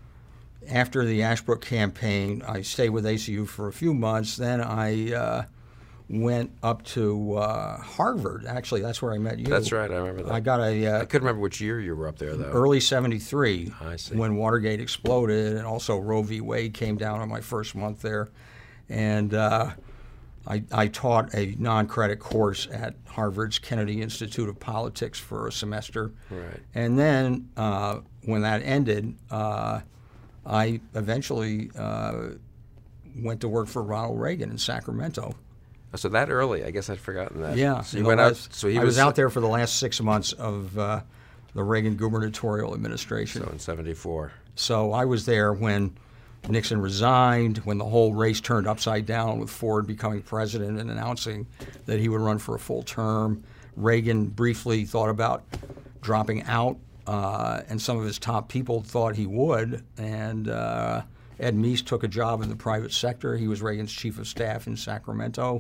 after the Ashbrook campaign, I stayed with A C U for a few months. Then I uh, went up to uh, Harvard. Actually, that's where I met you. That's right, I remember that. I got a I uh, couldn't remember which year you were up there, though. early seventy-three I see. when Watergate exploded, and also Roe v. Wade came down on my first month there. And uh, I, I taught a non-credit course at Harvard's Kennedy Institute of Politics for a semester. Right. And then uh, when that ended, uh, I eventually uh, went to work for Ronald Reagan in Sacramento. So that early, I guess I'd forgotten that. Yeah. So you went last, out. So he I was, was out there for the last six months of uh, the Reagan gubernatorial administration. So in seventy-four. So I was there when Nixon resigned, when the whole race turned upside down with Ford becoming president and announcing that he would run for a full term. Reagan briefly thought about dropping out, uh, and some of his top people thought he would. And uh, Ed Meese took a job in the private sector. He was Reagan's chief of staff in Sacramento.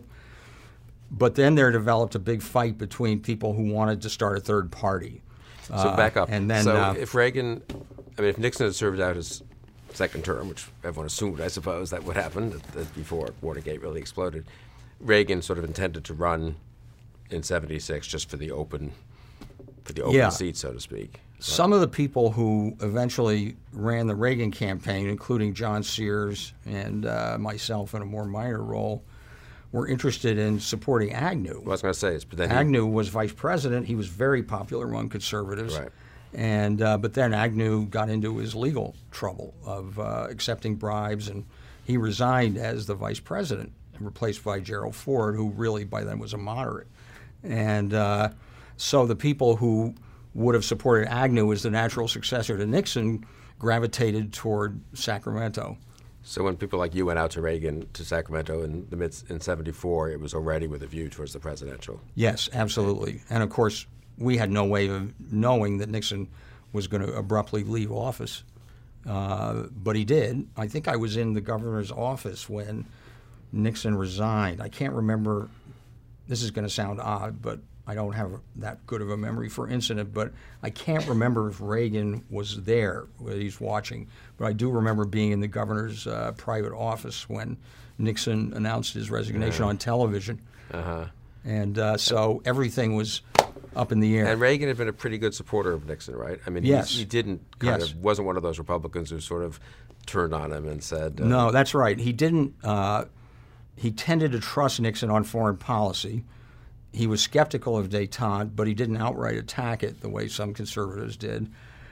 But then there developed a big fight between people who wanted to start a third party. So uh, back up. And then, so uh, if Reagan, I mean, if Nixon had served out his second term, which everyone assumed, I suppose, that would happen that, that before Watergate really exploded, Reagan sort of intended to run in seventy-six just for the open, for the open yeah. seat, so to speak. Some of the people who eventually ran the Reagan campaign, including John Sears and uh, myself in a more minor role, were interested in supporting Agnew. What I was going to say is, but then Agnew he, was vice president. He was very popular among conservatives. Right. And uh, but then Agnew got into his legal trouble of uh, accepting bribes, and he resigned as the vice president, replaced by Gerald Ford, who really by then was a moderate. And uh, so the people who would have supported Agnew as the natural successor to Nixon gravitated toward Sacramento. So when people like you went out to Reagan, to Sacramento in the mid in seventy-four, it was already with a view towards the presidential. Yes, absolutely. And of course, we had no way of knowing that Nixon was going to abruptly leave office. Uh, but he did. I think I was in the governor's office when Nixon resigned. I can't remember. This is going to sound odd, but I don't have that good of a memory for incident, but I can't remember if Reagan was there, where he's watching. But I do remember being in the governor's uh, private office when Nixon announced his resignation uh-huh. on television. Uh-huh. And uh, so everything was up in the air. And Reagan had been a pretty good supporter of Nixon, right? I mean, yes. he, he didn't kind yes. of, wasn't one of those Republicans who sort of turned on him and said... Uh, no, that's right. He didn't, uh, he tended to trust Nixon on foreign policy. He was skeptical of détente, but he didn't outright attack it the way some conservatives did.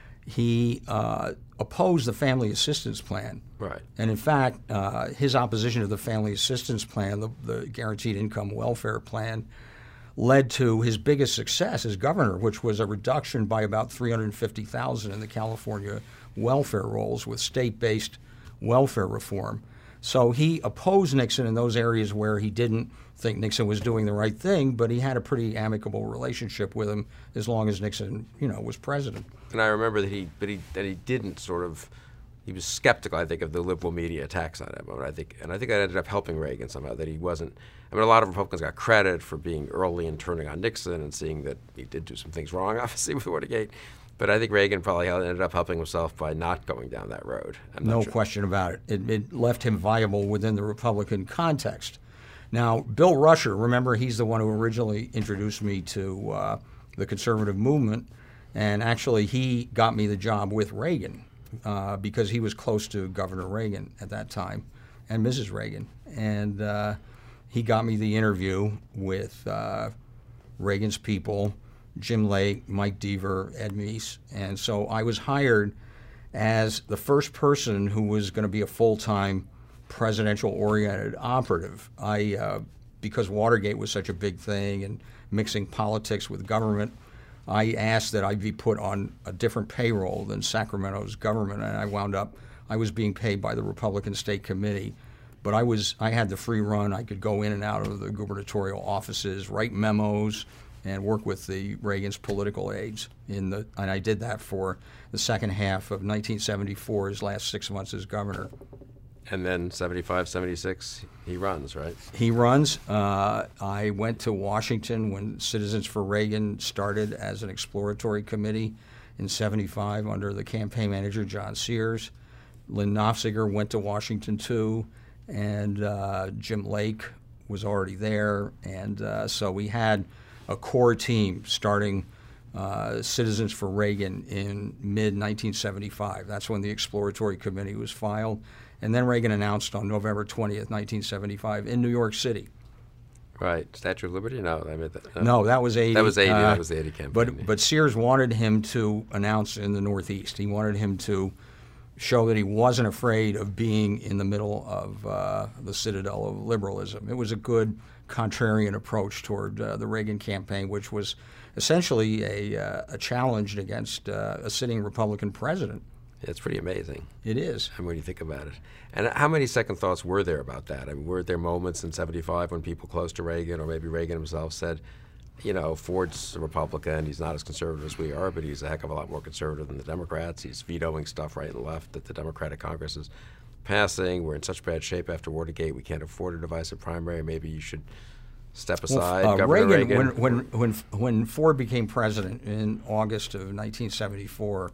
He uh, opposed the Family Assistance Plan. Right. And in fact, uh, his opposition to the Family Assistance Plan, the, the Guaranteed Income Welfare Plan, led to his biggest success as governor, which was a reduction by about three hundred fifty thousand in the California welfare rolls with state-based welfare reform. So he opposed Nixon in those areas where he didn't think Nixon was doing the right thing, but he had a pretty amicable relationship with him as long as Nixon, you know, was president. And I remember that he, but he, that he didn't sort of, he was skeptical, I think, of the liberal media attacks on him. I think, and I think that ended up helping Reagan somehow. That he wasn't. I mean, a lot of Republicans got credit for being early in turning on Nixon and seeing that he did do some things wrong, obviously, with Watergate. But I think Reagan probably ended up helping himself by not going down that road. I'm no not sure. question about it. it. It left him viable within the Republican context. Now, Bill Rusher, remember, he's the one who originally introduced me to uh, the conservative movement, and actually he got me the job with Reagan uh, because he was close to Governor Reagan at that time and Missus Reagan. And uh, he got me the interview with uh, Reagan's people, Jim Lake, Mike Deaver, Ed Meese. And so I was hired as the first person who was going to be a full-time presidential-oriented operative. I, uh, because Watergate was such a big thing and mixing politics with government, I asked that I be put on a different payroll than Sacramento's government, and I wound up, I was being paid by the Republican State Committee, but I was, I had the free run. I could go in and out of the gubernatorial offices, write memos, and work with the Reagan's political aides. In the, and I did that for the second half of nineteen seventy-four, his last six months as governor. And then seventy-five, seventy-six, he runs, right? He runs. Uh, I went to Washington when Citizens for Reagan started as an exploratory committee in seventy-five under the campaign manager, John Sears. Lynn Nofziger went to Washington too, and uh, Jim Lake was already there. And uh, so we had a core team starting uh, Citizens for Reagan in mid nineteen seventy-five. That's when the exploratory committee was filed. And then Reagan announced on November twentieth, nineteen seventy-five, in New York City, Right. Statue of Liberty? No, I mean that. No, No, that was eighty. that was eighty. uh, that was the eighty campaign. But yeah. but Sears wanted him to announce in the Northeast. He wanted him to show that he wasn't afraid of being in the middle of uh, the citadel of liberalism. It was a good contrarian approach toward uh, the Reagan campaign, which was essentially a, uh, a challenge against uh, a sitting Republican president. It's pretty amazing. It is. I mean, when you think about it. And how many second thoughts were there about that? I mean, were there moments in seventy-five when people close to Reagan, or maybe Reagan himself, said, you know, Ford's a Republican, he's not as conservative as we are, but he's a heck of a lot more conservative than the Democrats. He's vetoing stuff right and left that the Democratic Congress is passing. We're in such bad shape after Watergate, we can't afford a divisive primary. Maybe you should step aside, Well, uh, Governor Reagan, Reagan. When, when, when, when Ford became president in August of nineteen seventy-four,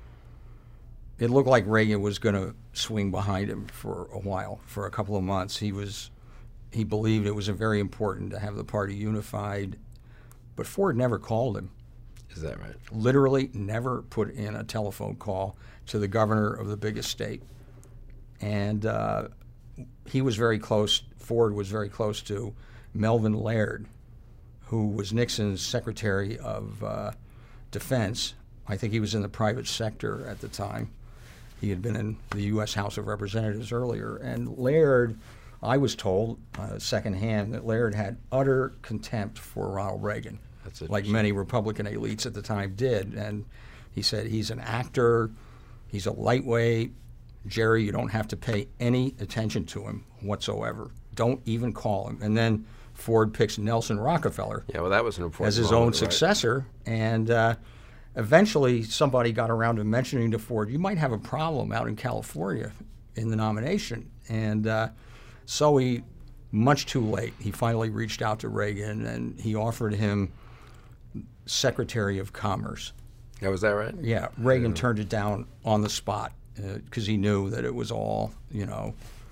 it looked like Reagan was going to swing behind him for a while, for a couple of months. He was, he believed it was very important to have the party unified, but Ford never called him. Is that right? Literally never put in a telephone call to the governor of the biggest state. And uh, he was very close, Ford was very close to Melvin Laird, who was Nixon's Secretary of uh, Defense. I think he was in the private sector at the time. He had been in the U S House of Representatives earlier. And Laird, I was told uh, secondhand, that Laird had utter contempt for Ronald Reagan, That's like interesting. many Republican elites at the time did. And he said, he's an actor, he's a lightweight. Jerry, you don't have to pay any attention to him whatsoever. Don't even call him. And then Ford picks Nelson Rockefeller Yeah, well, that was an important as his moment, own right? successor. And uh, eventually somebody got around to mentioning to Ford, you might have a problem out in California in the nomination. And uh, so he, much too late, he finally reached out to Reagan and he offered him Secretary of Commerce. Yeah, was that right? Yeah, Reagan turned it down on the spot because he knew that it was all, you know,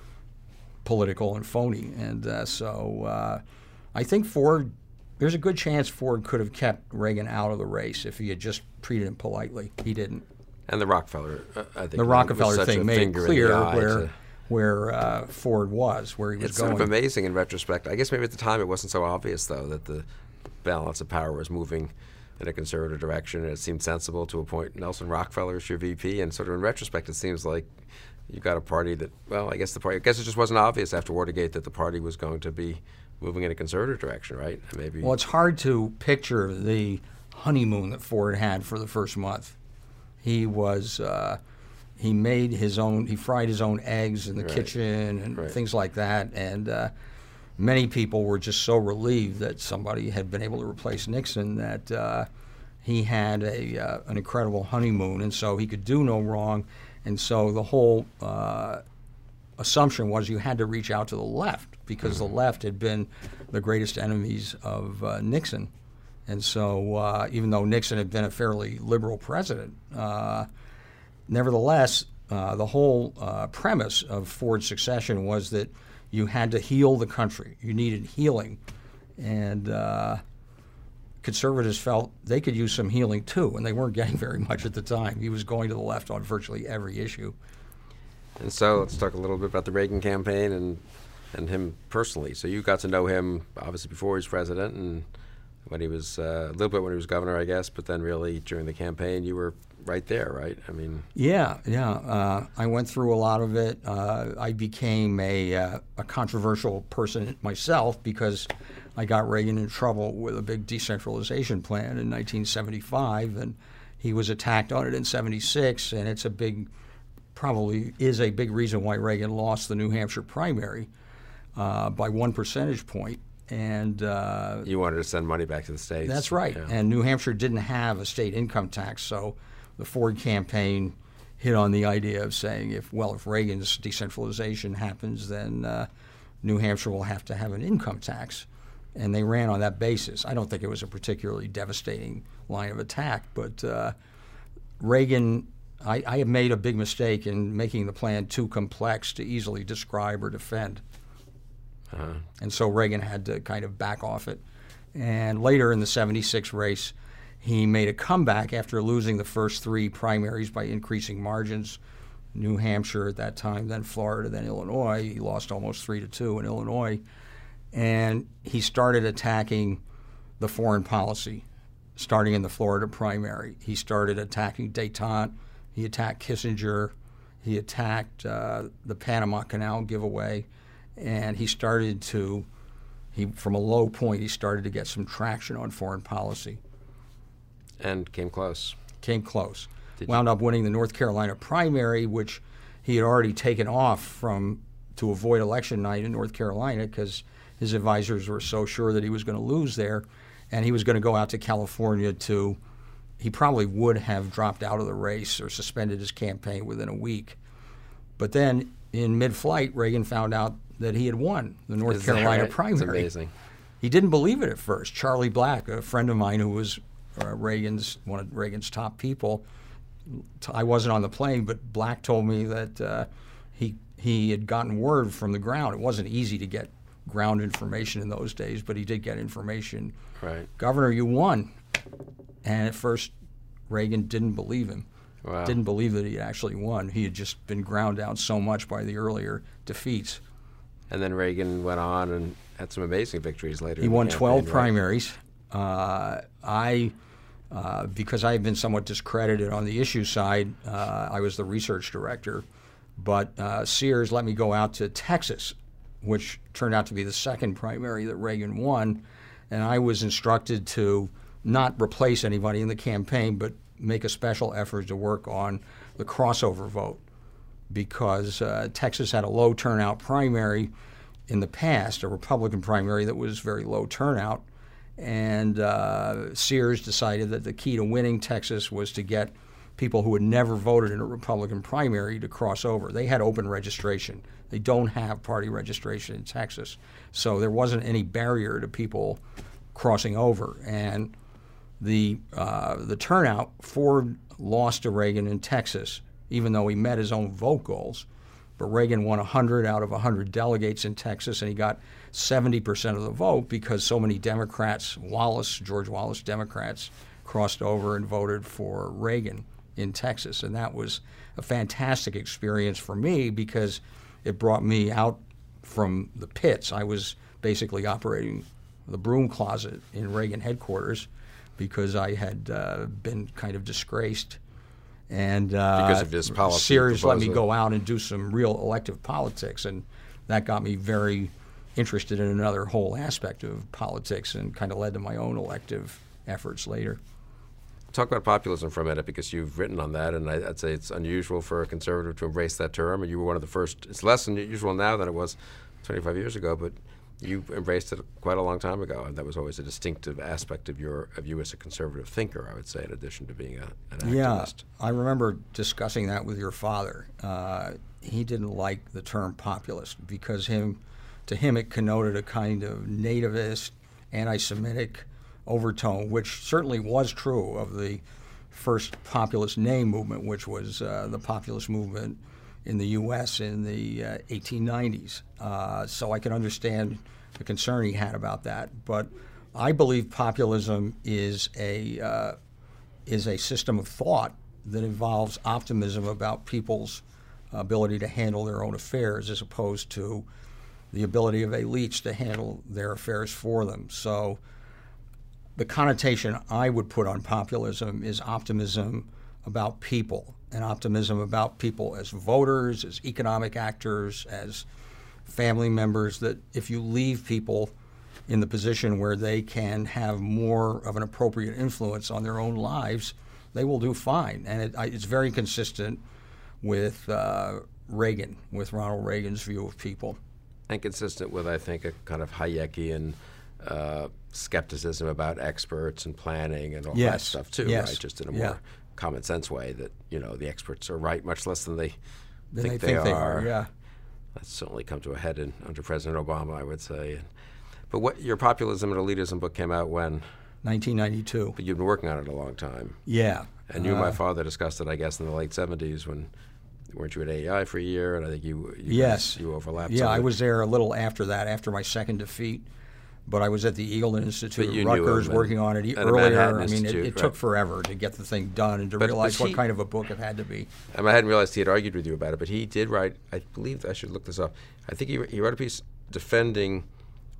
political and phony. And uh, so uh, I think Ford, there's a good chance Ford could have kept Reagan out of the race if he had just treated him politely. He didn't. And the Rockefeller, uh, I think. The was Rockefeller such a thing made it finger in the clear eye where to- where uh, Ford was, where he was It's going. sort of amazing in retrospect. I guess maybe at the time it wasn't so obvious, though, that the balance of power was moving in a conservative direction, and it seemed sensible to appoint Nelson Rockefeller as your V P. And sort of in retrospect, it seems like you got a party that, well, I guess the party, I guess it just wasn't obvious after Watergate that the party was going to be moving in a conservative direction, right? And maybe. Well, it's hard to picture the honeymoon that Ford had for the first month. He was, uh, he made his own, he fried his own eggs in the Right. kitchen and Right. things like that. And uh, many people were just so relieved that somebody had been able to replace Nixon that uh, he had a uh, an incredible honeymoon, and so he could do no wrong. And so the whole uh, assumption was you had to reach out to the left because the left had been the greatest enemies of uh, Nixon. And so uh, even though Nixon had been a fairly liberal president, uh, nevertheless, uh, the whole uh, premise of Ford's succession was that you had to heal the country. You needed healing. And uh, conservatives felt they could use some healing too, and they weren't getting very much at the time. He was going to the left on virtually every issue. And so let's talk a little bit about the Reagan campaign and and him personally. So you got to know him obviously before he was president and when he was uh, a little bit when he was governor, I guess, but then really during the campaign you were right there, right? I mean, Yeah, yeah. Uh, I went through a lot of it. Uh, I became a, uh, a controversial person myself because I got Reagan in trouble with a big decentralization plan in nineteen seventy-five, and he was attacked on it in seventy-six, and it's a big, probably is a big reason why Reagan lost the New Hampshire primary uh, by one percentage point. And uh, you wanted to send money back to the states. that's right. Yeah. And New Hampshire didn't have a state income tax, so the Ford campaign hit on the idea of saying, if well, if Reagan's decentralization happens, then uh, New Hampshire will have to have an income tax. And they ran on that basis. I don't think it was a particularly devastating line of attack, but uh, Reagan, I, I have made a big mistake in making the plan too complex to easily describe or defend. Uh-huh. And so Reagan had to kind of back off it. And later in the seventy-six race, he made a comeback after losing the first three primaries by increasing margins. New Hampshire at that time, then Florida, then Illinois. He lost almost three to two in Illinois. and he started attacking the foreign policy, starting in the Florida primary. He started attacking détente. He attacked Kissinger. He attacked uh, the Panama Canal giveaway, and he started to, he from a low point, he started to get some traction on foreign policy. And came close. Came close. Did Wound you? up winning the North Carolina primary, which he had already taken off from to avoid election night in North Carolina because his advisors were so sure that he was going to lose there, and he was going to go out to California to. He probably would have dropped out of the race or suspended his campaign within a week. But then in mid-flight, Reagan found out that he had won the North Is that Carolina right? primary. It's amazing. He didn't believe it at first. Charlie Black, a friend of mine who was uh, Reagan's one of Reagan's top people, t- I wasn't on the plane, but Black told me that uh, he he had gotten word from the ground. It wasn't easy to get ground information in those days, but he did get information. Right. Governor, you won. And at first, Reagan didn't believe him. Wow. Didn't believe that he had actually won. He had just been ground down so much by the earlier defeats. And then Reagan went on and had some amazing victories later. He in the won campaign, twelve right? primaries. Uh, I, uh, because I had been somewhat discredited on the issue side, uh, I was the research director. But uh, Sears let me go out to Texas, which turned out to be the second primary that Reagan won. And I was instructed to not replace anybody in the campaign, but make a special effort to work on the crossover vote, because uh, Texas had a low turnout primary in the past, a Republican primary that was very low turnout, and uh, Sears decided that the key to winning Texas was to get people who had never voted in a Republican primary to cross over. They had open registration. They don't have party registration in Texas, so there wasn't any barrier to people crossing over. And the uh, the turnout, Ford lost to Reagan in Texas, even though he met his own vote goals. But Reagan won one hundred out of one hundred delegates in Texas, and he got seventy percent of the vote because so many Democrats, Wallace, George Wallace Democrats, crossed over and voted for Reagan in Texas. And that was a fantastic experience for me because it brought me out from the pits. I was basically operating the broom closet in Reagan headquarters because I had uh, been kind of disgraced. And uh, Because of his policy Sears let me proposal. go out and do some real elective politics, and that got me very interested in another whole aspect of politics and kind of led to my own elective efforts later. Talk about populism for a minute, because you've written on that, and I, I'd say it's unusual for a conservative to embrace that term, and you were one of the first. It's less unusual now than it was twenty-five years ago, but you embraced it quite a long time ago, and that was always a distinctive aspect of your of you as a conservative thinker, I would say, in addition to being a, an activist. Yeah, I remember discussing that with your father. Uh, he didn't like the term populist because him, to him it connoted a kind of nativist, anti-Semitic overtone, which certainly was true of the first populist name movement, which was uh, the populist movement in the U S in the uh, eighteen nineties. Uh, so I can understand the concern he had about that. But I believe populism is a uh, is a system of thought that involves optimism about people's ability to handle their own affairs as opposed to the ability of elites to handle their affairs for them. So the connotation I would put on populism is optimism about people, and optimism about people as voters, as economic actors, as family members, that if you leave people in the position where they can have more of an appropriate influence on their own lives, they will do fine. And it, I, it's very consistent with uh, Reagan, with Ronald Reagan's view of people. And consistent with, I think, a kind of Hayekian uh, skepticism about experts and planning and all Yes. that stuff too, Yes. right? Just in a Yeah. more common sense way that, you know, the experts are right much less than they Then think, they think they are, yeah. That's certainly come to a head in, under President Obama, I would say. But what your Populism and Elitism book came out when? nineteen ninety-two. But you've been working on it a long time. Yeah. And you and my Uh, father discussed it, I guess, in the late seventies when, weren't you at A E I for a year? And I think you, you Yes. guys- you overlapped. Yeah, some I of it. was there a little after that, after my second defeat. But I was at the Eagleton Institute But you at knew Rutgers him and- working on it and the earlier. Manhattan I mean, it, Institute, it took right. forever to get the thing done and to But realize was what he- kind of a book it had to be. I, mean, I hadn't realized he had argued with you about it, but he did write, I believe I should look this up, I think he, he wrote a piece defending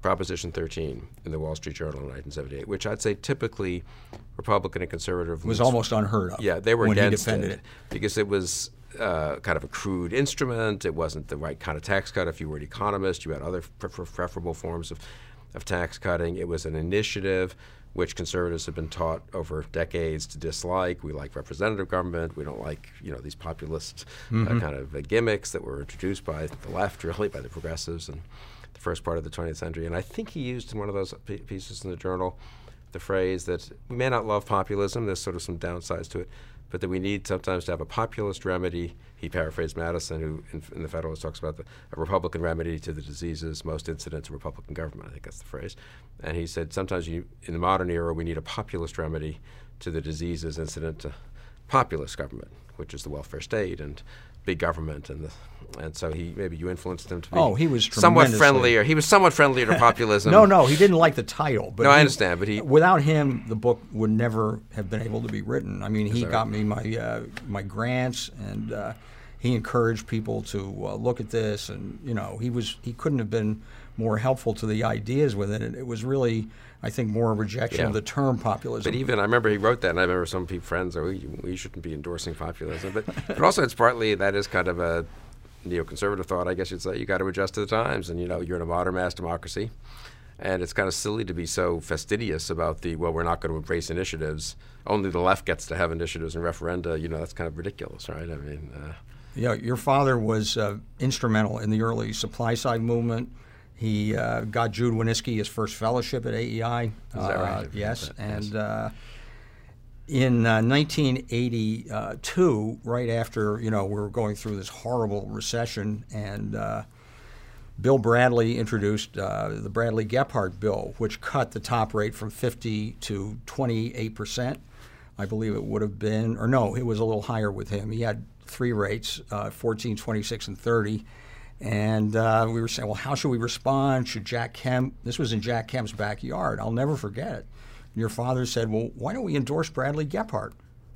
Proposition thirteen in the Wall Street Journal in nineteen seventy-eight, which I'd say typically Republican and conservative was almost unheard of. Yeah, they were when against he defended it, it because it was uh, kind of a crude instrument. It wasn't the right kind of tax cut. If you were an economist, you had other prefer- preferable forms of, of tax cutting. It was an initiative which conservatives have been taught over decades to dislike. We like representative government. We don't like, you know, these populist mm-hmm. uh, kind of uh, gimmicks that were introduced by the left, really, by the progressives in the first part of the twentieth century. And I think he used in one of those p- pieces in the Journal the phrase that we may not love populism, there's sort of some downsides to it, but that we need sometimes to have a populist remedy. He paraphrased Madison, who in, in the Federalist talks about the, a Republican remedy to the diseases most incident to Republican government. I think that's the phrase. And he said sometimes you, in the modern era, we need a populist remedy to the diseases incident to populist government, which is the welfare state and big government, and the, and so he maybe you influenced him to be oh, he was somewhat friendlier. He was somewhat friendlier to populism. no, no, he didn't like the title. But no, he, I understand, but he without him, the book would never have been able to be written. I mean, he got right? me my uh, my grants, and uh, he encouraged people to uh, look at this, and you know, he was he couldn't have been more helpful to the ideas with it. It, it was really, I think, more a rejection yeah. of the term populism. But even, I remember he wrote that, and I remember some people, friends, oh, we, we shouldn't be endorsing populism. But, but also it's partly, that is kind of a neoconservative thought, I guess you'd say. You got to adjust to the times, and you know, you're in a modern mass democracy. And it's kind of silly to be so fastidious about the, well, we're not going to embrace initiatives. Only the left gets to have initiatives and referenda. You know, that's kind of ridiculous, right? I mean... Uh, yeah, your father was uh, instrumental in the early supply-side movement. He uh, got Jude Wanniski his first fellowship at A E I. Is that right? Uh, yes, that, and yes. Uh, in uh, nineteen eighty-two, right after you know we were going through this horrible recession, and uh, Bill Bradley introduced uh, the Bradley-Gephardt bill, which cut the top rate from fifty to twenty-eight percent. I believe it would have been, or no, it was a little higher with him. He had three rates, uh, fourteen, twenty-six, and thirty. And uh, we were saying, well, how should we respond? Should Jack Kemp, this was in Jack Kemp's backyard, I'll never forget it. And your father said, well, why don't we endorse Bradley-Gephardt?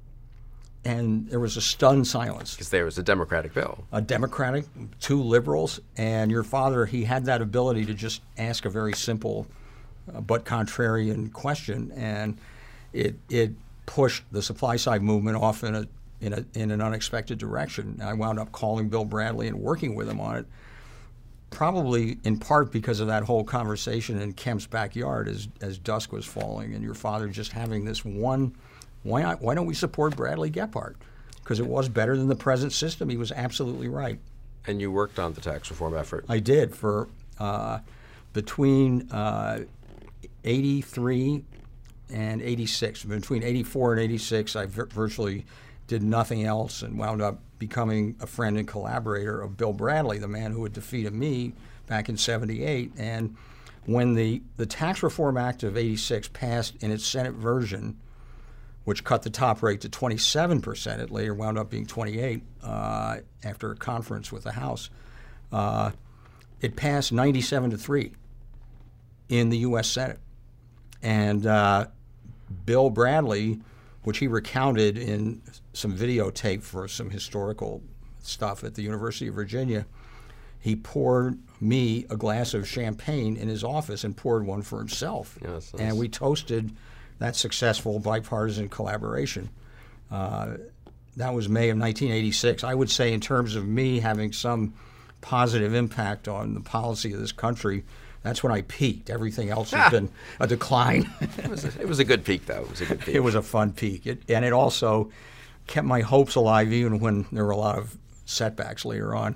And there was a stunned silence. Because there was a Democratic bill. A Democratic, two liberals, and your father, he had that ability to just ask a very simple uh, but contrarian question, and it it pushed the supply side movement off in a in a in an unexpected direction. I wound up calling Bill Bradley and working with him on it, probably in part because of that whole conversation in Kemp's backyard as as dusk was falling, and your father just having this one, why not? Why don't we support Bradley-Gephardt? Because it was better than the present system. He was absolutely right. And you worked on the tax reform effort. I did for uh, between uh, eighty-three and eighty-six. Between eighty-four and eighty-six, I vir- virtually did nothing else and wound up becoming a friend and collaborator of Bill Bradley, the man who had defeated me back in seventy-eight. And when the, the Tax Reform Act of eighty-six passed in its Senate version, which cut the top rate to twenty-seven percent, it later wound up being twenty-eight uh, after a conference with the House, uh, it passed ninety-seven to three in the U S Senate. And uh, Bill Bradley, which he recounted in some videotape for some historical stuff at the University of Virginia, he poured me a glass of champagne in his office and poured one for himself. Yes, and we toasted that successful bipartisan collaboration. Uh, that was May of nineteen eighty-six. I would say in terms of me having some positive impact on the policy of this country, that's when I peaked. Everything else has been a decline. it, was a, it was a good peak, though. It was a good peak. It was a fun peak. It, and it also kept my hopes alive even when there were a lot of setbacks later on.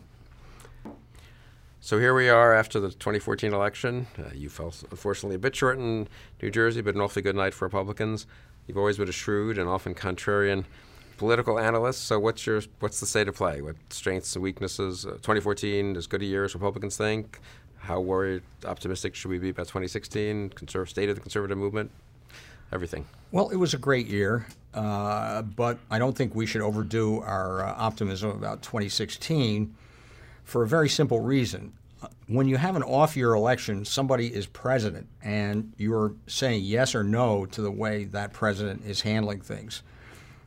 So here we are after the twenty fourteen election. Uh, you fell, unfortunately, a bit short in New Jersey, but an awfully good night for Republicans. You've always been a shrewd and often contrarian political analyst. So what's your what's the state of play? What strengths and weaknesses? Uh, twenty fourteen, as good a year as Republicans think? How worried, optimistic should we be about twenty sixteen? Conserv- state of the conservative movement? Everything. Well, it was a great year, uh, but I don't think we should overdo our uh, optimism about twenty sixteen for a very simple reason. When you have an off-year election, somebody is president, and you're saying yes or no to the way that president is handling things.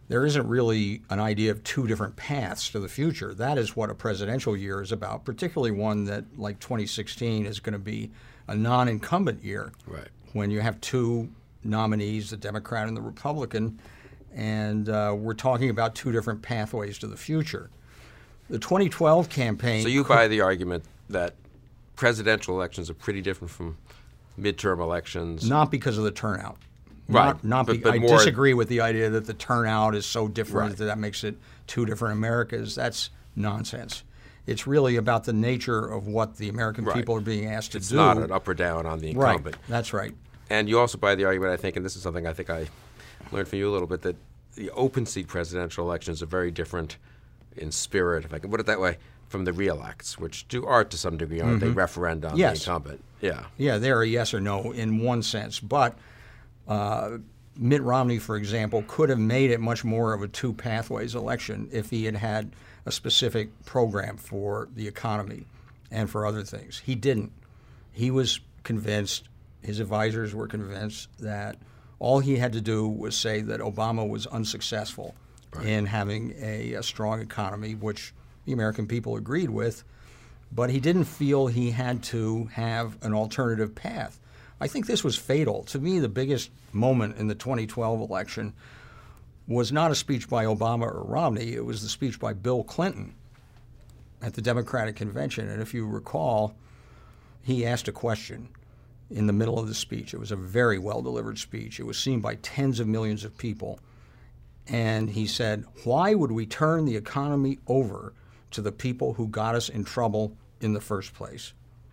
there isn't really an idea of two different paths to the future. That is what a presidential year is about, particularly one that, like twenty sixteen, is going to be a non-incumbent year. Right. When you have two nominees, the Democrat and the Republican, and uh, we're talking about two different pathways to the future. The twenty twelve campaign... So you buy the argument that presidential elections are pretty different from midterm elections? Not because of the turnout. Right. Not, not but, be, but I more, disagree with the idea that the turnout is so different Right. that that makes it two different Americas. That's nonsense. It's really about the nature of what the American Right. people are being asked to it's do. not an up or down on the incumbent. Right. That's right. And you also buy the argument, I think, and this is something I think I learned from you a little bit, that the open seat presidential elections are very different in spirit, if I can put it that way, from the re-elects, which do are to some degree, aren't they, referenda on Yes. the incumbent? Yeah. Yeah, they're a yes or no in one sense. But uh, Mitt Romney, for example, could have made it much more of a two pathways election if he had had a specific program for the economy and for other things. He didn't. He was convinced, his advisors were convinced, that all he had to do was say that Obama was unsuccessful right. in having a, a strong economy, which the American people agreed with, but he didn't feel he had to have an alternative path. I think this was fatal. To me, the biggest moment in the twenty twelve election was not a speech by Obama or Romney. It was the speech by Bill Clinton at the Democratic Convention. And if you recall, he asked a question in the middle of the speech. It was a very well-delivered speech. It was seen by tens of millions of people. And he said, why would we turn the economy over to the people who got us in trouble in the first place?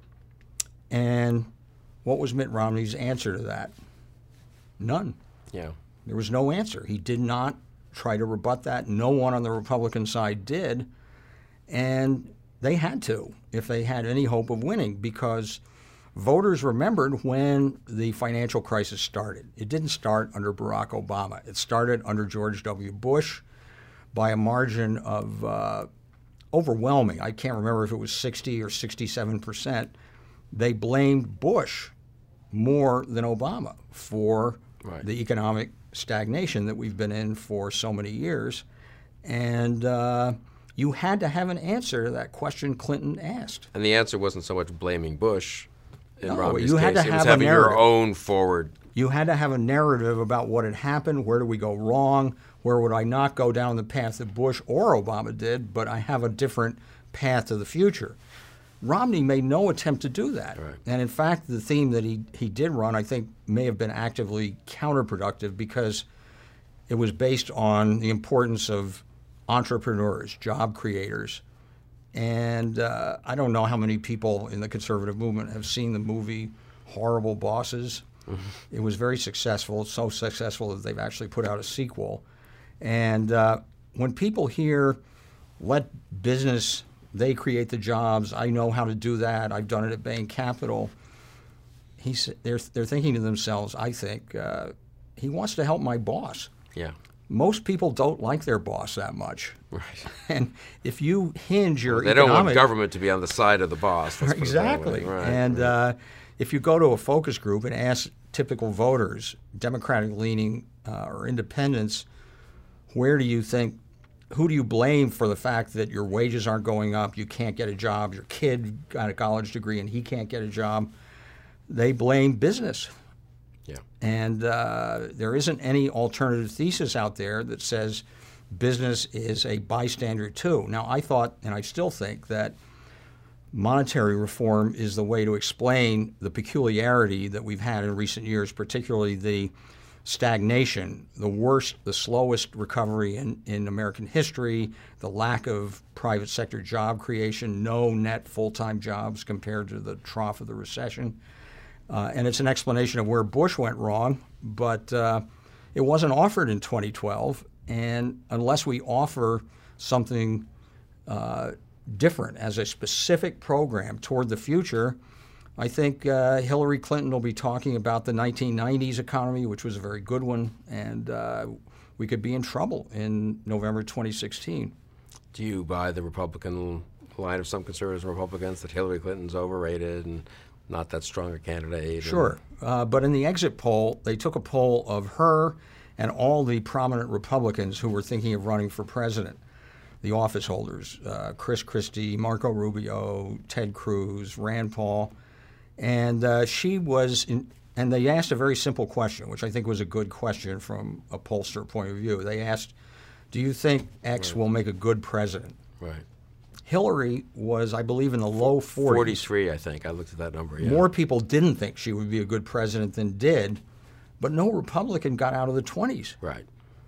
And what was Mitt Romney's answer to that? None. Yeah. There was no answer. He did not try to rebut that. No one on the Republican side did. And they had to, if they had any hope of winning, because voters remembered when the financial crisis started. It didn't start under Barack Obama. It started under George W. Bush by a margin of uh, overwhelming. I can't remember if it was sixty or sixty-seven percent. They blamed Bush more than Obama for right. the economic stagnation that we've been in for so many years. And uh, you had to have an answer to that question Clinton asked. And the answer wasn't so much blaming Bush in No, Romney's you had case. to it have was a having your narrative. own forward. You had to have a narrative about what had happened, where do we go wrong, where would I not go down the path that Bush or Obama did, but I have a different path to the future. Romney made no attempt to do that. Right. And in fact, the theme that he, he did run, I think, may have been actively counterproductive because it was based on the importance of entrepreneurs, job creators. And uh, I don't know how many people in the conservative movement have seen the movie Horrible Bosses. Mm-hmm. It was very successful, so successful that they've actually put out a sequel. And uh, when people hear, let business, they create the jobs, I know how to do that, I've done it at Bain Capital, he's, they're, they're thinking to themselves, I think, uh, he wants to help my boss. Yeah. Most people don't like their boss that much. Right. And if you hinge your Well, they economic... don't want government to be on the side of the boss. Let's put it that way. Exactly. Right, and right. Uh, if you go to a focus group and ask typical voters, Democratic-leaning uh, or independents, where do you think, who do you blame for the fact that your wages aren't going up, you can't get a job, your kid got a college degree and he can't get a job? They blame business. Yeah. And uh, there isn't any alternative thesis out there that says business is a bystander too. Now, I thought, and I still think, that monetary reform is the way to explain the peculiarity that we've had in recent years, particularly the stagnation, the worst, the slowest recovery in, in American history, the lack of private sector job creation, no net full-time jobs compared to the trough of the recession. Uh, and it's an explanation of where Bush went wrong, but uh, it wasn't offered in twenty twelve. And unless we offer something uh, different as a specific program toward the future, I think uh, Hillary Clinton will be talking about the nineteen nineties economy, which was a very good one, and uh, we could be in trouble in November twenty sixteen. Do you buy the Republican line of some conservatives and Republicans that Hillary Clinton's overrated and not that strong a candidate? Sure. Uh, but in the exit poll, they took a poll of her and all the prominent Republicans who were thinking of running for president, the office holders, uh, Chris Christie, Marco Rubio, Ted Cruz, Rand Paul, and uh, she was in, and they asked a very simple question, which I think was a good question from a pollster point of view. They asked, do you think X right. will make a good president? Right. Hillary was, I believe, in the low forties. forty-three, I think. I looked at that number, yeah. More people didn't think she would be a good president than did, but no Republican got out of the twenties. Right.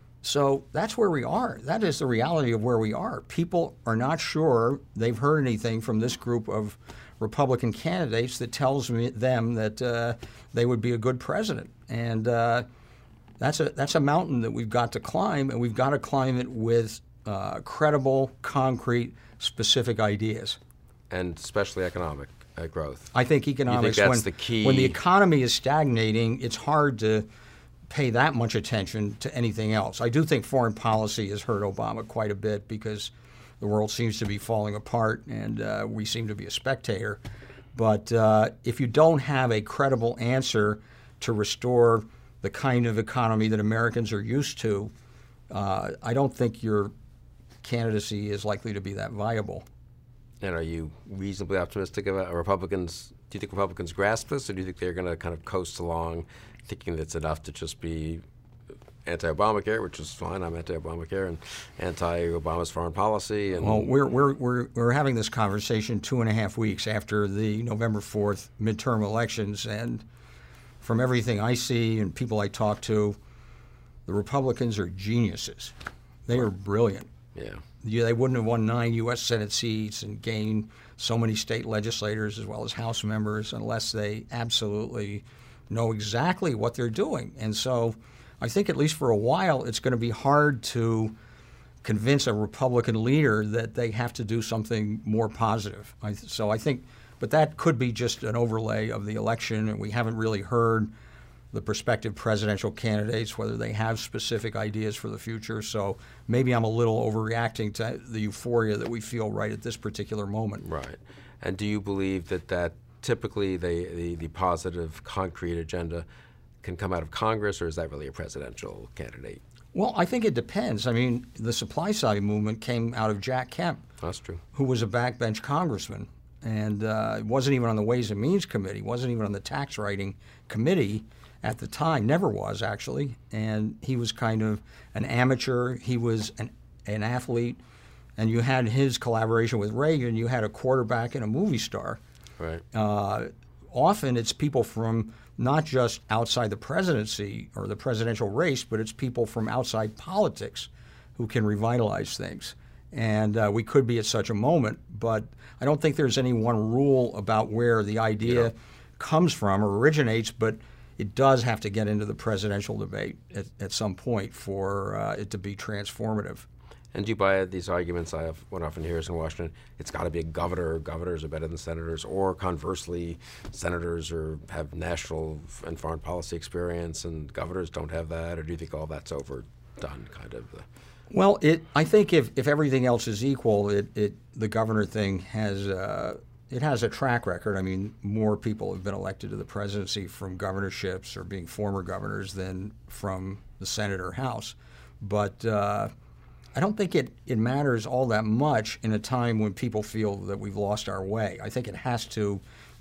So that's where we are. That is the reality of where we are. People are not sure they've heard anything from this group of Republican candidates that tells me, them that uh, they would be a good president. And uh, that's a that's a mountain that we've got to climb, and we've got to climb it with uh, credible, concrete, specific ideas. And especially economic uh, growth. I think economics, you think that's when, the key? when the economy is stagnating, it's hard to pay that much attention to anything else. I do think foreign policy has hurt Obama quite a bit because the world seems to be falling apart and uh, we seem to be a spectator. But uh, if you don't have a credible answer to restore the kind of economy that Americans are used to, uh, I don't think your candidacy is likely to be that viable. And are you reasonably optimistic about Republicans? Do you think Republicans grasp this, or do you think they're going to kind of coast along thinking it's enough to just be anti-Obamacare, which is fine, I'm anti-Obamacare, and anti-Obama's foreign policy? And well, we're, we're, we're, we're having this conversation two and a half weeks after the November fourth midterm elections, and from everything I see and people I talk to, the Republicans are geniuses. They are brilliant. Yeah. Yeah, they wouldn't have won nine U S Senate seats and gained so many state legislators as well as House members unless they absolutely know exactly what they're doing. And so I think at least for a while it's going to be hard to convince a Republican leader that they have to do something more positive. I, so I think, but that could be just an overlay of the election, and we haven't really heard the prospective presidential candidates, whether they have specific ideas for the future. So maybe I'm a little overreacting to the euphoria that we feel right at this particular moment. Right. And do you believe that, that typically the, the, the positive, concrete agenda can come out of Congress, or is that really a presidential candidate? Well, I think it depends. I mean, the supply side movement came out of Jack Kemp. That's true. Who was a backbench congressman. And uh, wasn't even on the Ways and Means Committee, wasn't even on the tax writing committee at the time, never was actually, and he was kind of an amateur. He was an, an athlete, and you had his collaboration with Reagan. You had a quarterback and a movie star. Right. Uh, often it's people from not just outside the presidency or the presidential race, but it's people from outside politics who can revitalize things. And uh, we could be at such a moment, but I don't think there's any one rule about where the idea yeah. comes from or originates, but it does have to get into the presidential debate at, at some point for uh, it to be transformative. And do you buy these arguments I have one often hears in Washington? It's got to be a governor. Governors are better than senators. Or conversely, senators are, have national and foreign policy experience, and governors don't have that. Or do you think all that's overdone, kind of? Well, it. I think if, if everything else is equal, it, it the governor thing has uh, it has a track record. I mean, more people have been elected to the presidency from governorships or being former governors than from the Senate or House. But uh, I don't think it, it matters all that much in a time when people feel that we've lost our way. I think it has to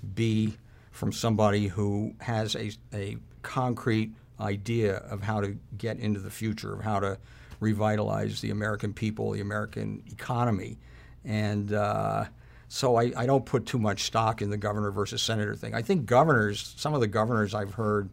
be from somebody who has a, a concrete idea of how to get into the future, of how to revitalize the American people, the American economy. And uh, so I, I don't put too much stock in the governor versus senator thing. I think governors, some of the governors I've heard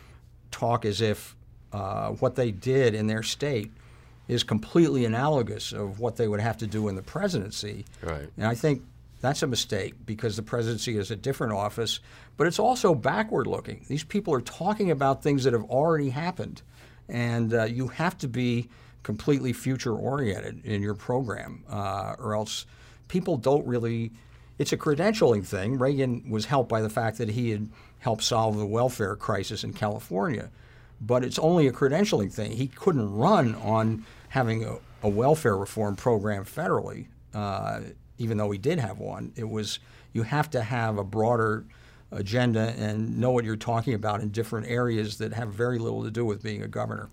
talk as if uh, what they did in their state is completely analogous of what they would have to do in the presidency. Right. And I think that's a mistake because the presidency is a different office, but it's also backward looking. These people are talking about things that have already happened, and uh, you have to be completely future oriented in your program, uh, or else people don't really. It's a credentialing thing. Reagan was helped by the fact that he had helped solve the welfare crisis in California, but it's only a credentialing thing. He couldn't run on having a, a welfare reform program federally, uh, even though he did have one. It was you have to have a broader agenda and know what you're talking about in different areas that have very little to do with being a governor.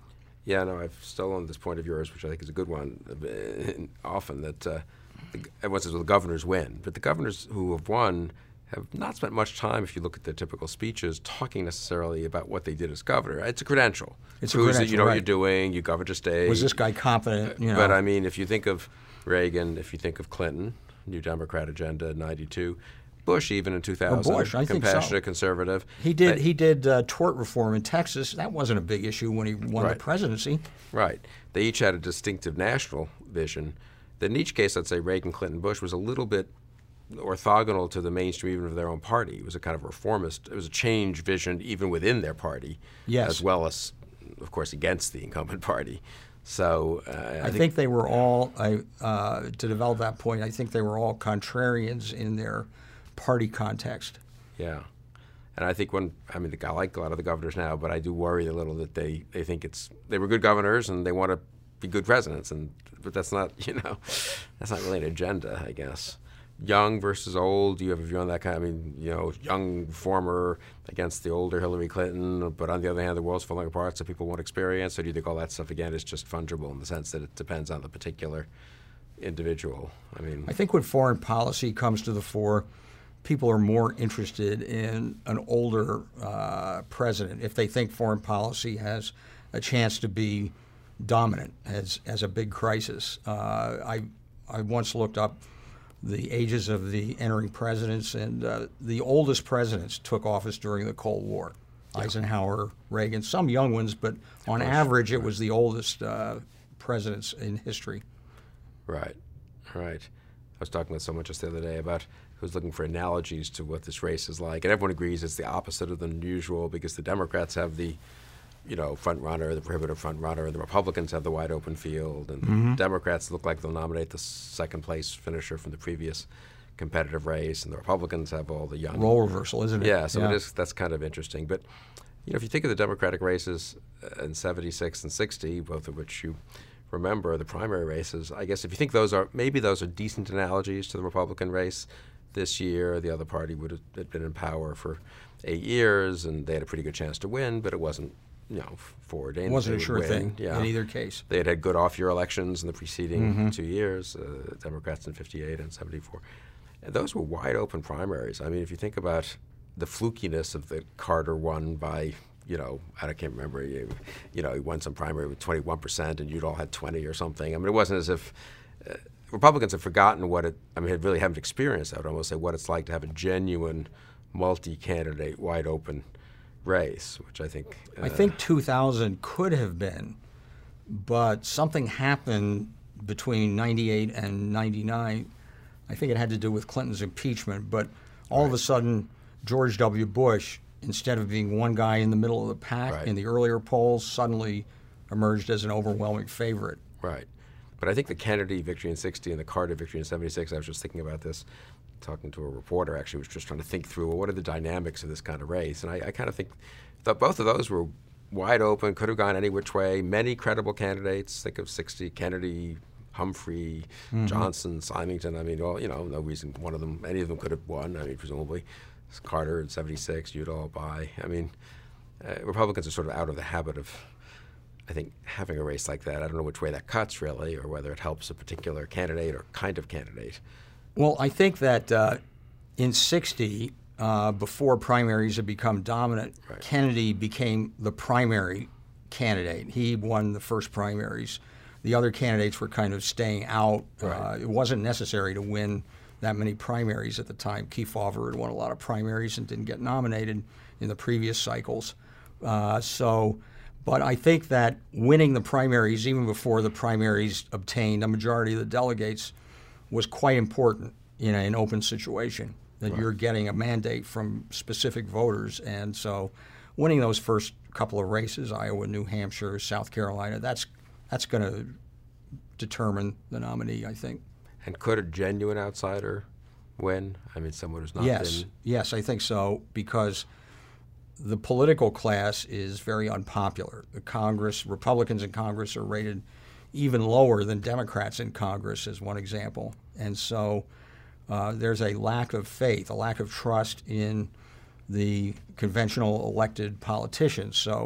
Yeah, no, I've stolen this point of yours, which I think is a good one. uh, Often that uh, the, everyone says, well, the governors win. But the governors who have won have not spent much time, if you look at their typical speeches, talking necessarily about what they did as governor. It's a credential. It's a Proves that credential, you know right. what you're doing, you governed a state. Was this guy competent? You know? But I mean, if you think of Reagan, if you think of Clinton, New Democrat agenda, ninety-two, Bush even in two thousand, Or Bush, I think so. compassionate conservative. He did. Uh, He did uh, tort reform in Texas. That wasn't a big issue when he won Right. the presidency. Right. They each had a distinctive national vision. That in each case, I'd say Reagan, Clinton, Bush was a little bit orthogonal to the mainstream even of their own party. It was a kind of reformist. It was a change vision even within their party, Yes. as well as, of course, against the incumbent party. So uh, I, I think they were all, I, uh, to develop that point, I think they were all contrarians in their party context. Yeah. And I think when, I mean, I like a lot of the governors now, but I do worry a little that they, they think it's, they were good governors and they want to be good presidents. And but that's not, you know, that's not really an agenda, I guess. Young versus old, do you have a view on that kind? I mean, you know, young former against the older Hillary Clinton, but on the other hand, the world's falling apart, so people want experience. Or do you think all that stuff, again, is just fungible in the sense that it depends on the particular individual? I mean, I think when foreign policy comes to the fore, people are more interested in an older uh, president if they think foreign policy has a chance to be dominant as as a big crisis. Uh, I I once looked up the ages of the entering presidents, and uh, the oldest presidents took office during the Cold War. Yeah. Eisenhower, Reagan, some young ones, but on average, it was the oldest uh, presidents in history. Right, right. I was talking with someone just the other day about who was looking for analogies to what this race is like, and everyone agrees it's the opposite of the usual because the Democrats have the, you know, front runner, the prohibitive front runner, and the Republicans have the wide open field, and Mm-hmm. the Democrats look like they'll nominate the second place finisher from the previous competitive race, and the Republicans have all the young Role reversal, isn't it? Yeah, so it is. That's kind of interesting. But you know, if you think of the Democratic races uh, in seventy-six and sixty, both of which you remember, the primary races, I guess if you think those are maybe those are decent analogies to the Republican race this year, the other party would have had been in power for eight years, and they had a pretty good chance to win, but it wasn't, you know, foreordained. It wasn't a they sure would win. thing Yeah. in either case. They had had good off-year elections in the preceding Mm-hmm. two years, uh, Democrats in fifty-eight and seventy-four. And those were wide-open primaries. I mean, if you think about the flukiness of the Carter won by, you know, I can't remember, you, you know, he won some primary with twenty-one percent and you'd all had twenty or something. I mean, it wasn't as if uh, Republicans have forgotten what it, I mean, really haven't experienced, I would almost say, what it's like to have a genuine multi-candidate, wide-open race, which I think... Uh, I think two thousand could have been, but something happened between ninety-eight and ninety-nine. I think it had to do with Clinton's impeachment, but all Right. of a sudden, George W. Bush, instead of being one guy in the middle of the pack Right. in the earlier polls, suddenly emerged as an overwhelming favorite. Right. But I think the Kennedy victory in sixty and the Carter victory in seventy-six, I was just thinking about this, talking to a reporter actually, was just trying to think through, well, what are the dynamics of this kind of race? And I, I kind of think that both of those were wide open, could have gone any which way, many credible candidates. Think of sixty, Kennedy, Humphrey, Mm-hmm. Johnson, Symington. I mean, well, you know, no reason one of them, any of them could have won, I mean, presumably. Carter in seventy-six, Udall, by. I mean, uh, Republicans are sort of out of the habit of, I think, having a race like that. I don't know which way that cuts, really, or whether it helps a particular candidate or kind of candidate. Well, I think that uh, in sixty, uh, before primaries had become dominant, Right. Kennedy became the primary candidate. He won the first primaries. The other candidates were kind of staying out. Right. Uh, it wasn't necessary to win that many primaries at the time. Kefauver had won a lot of primaries and didn't get nominated in the previous cycles. Uh, so, but I think that winning the primaries, even before the primaries obtained a majority of the delegates, was quite important in an open situation, that Right. you're getting a mandate from specific voters. And so winning those first couple of races, Iowa, New Hampshire, South Carolina, that's that's going to determine the nominee, I think. And could a genuine outsider win? I mean, someone who's not Yes, been... yes, I think so, because the political class is very unpopular. The Congress, Republicans in Congress are rated even lower than Democrats in Congress, as one example. And so uh, there's a lack of faith, a lack of trust in the conventional elected politicians. So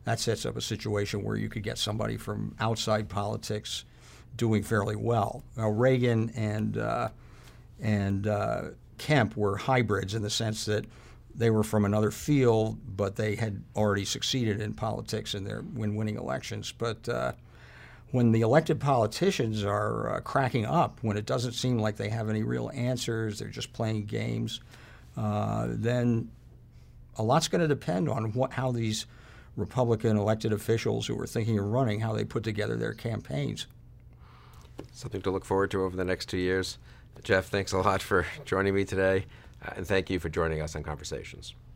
that sets up a situation where you could get somebody from outside politics doing fairly well. Now, Reagan and uh, and uh, Kemp were hybrids in the sense that they were from another field, but they had already succeeded in politics in their when winning elections. But uh, when the elected politicians are uh, cracking up, when it doesn't seem like they have any real answers, they're just playing games, uh, then a lot's going to depend on what how these Republican elected officials who are thinking of running, how they put together their campaigns. Something to look forward to over the next two years. Jeff, thanks a lot for joining me today, uh, and thank you for joining us on Conversations.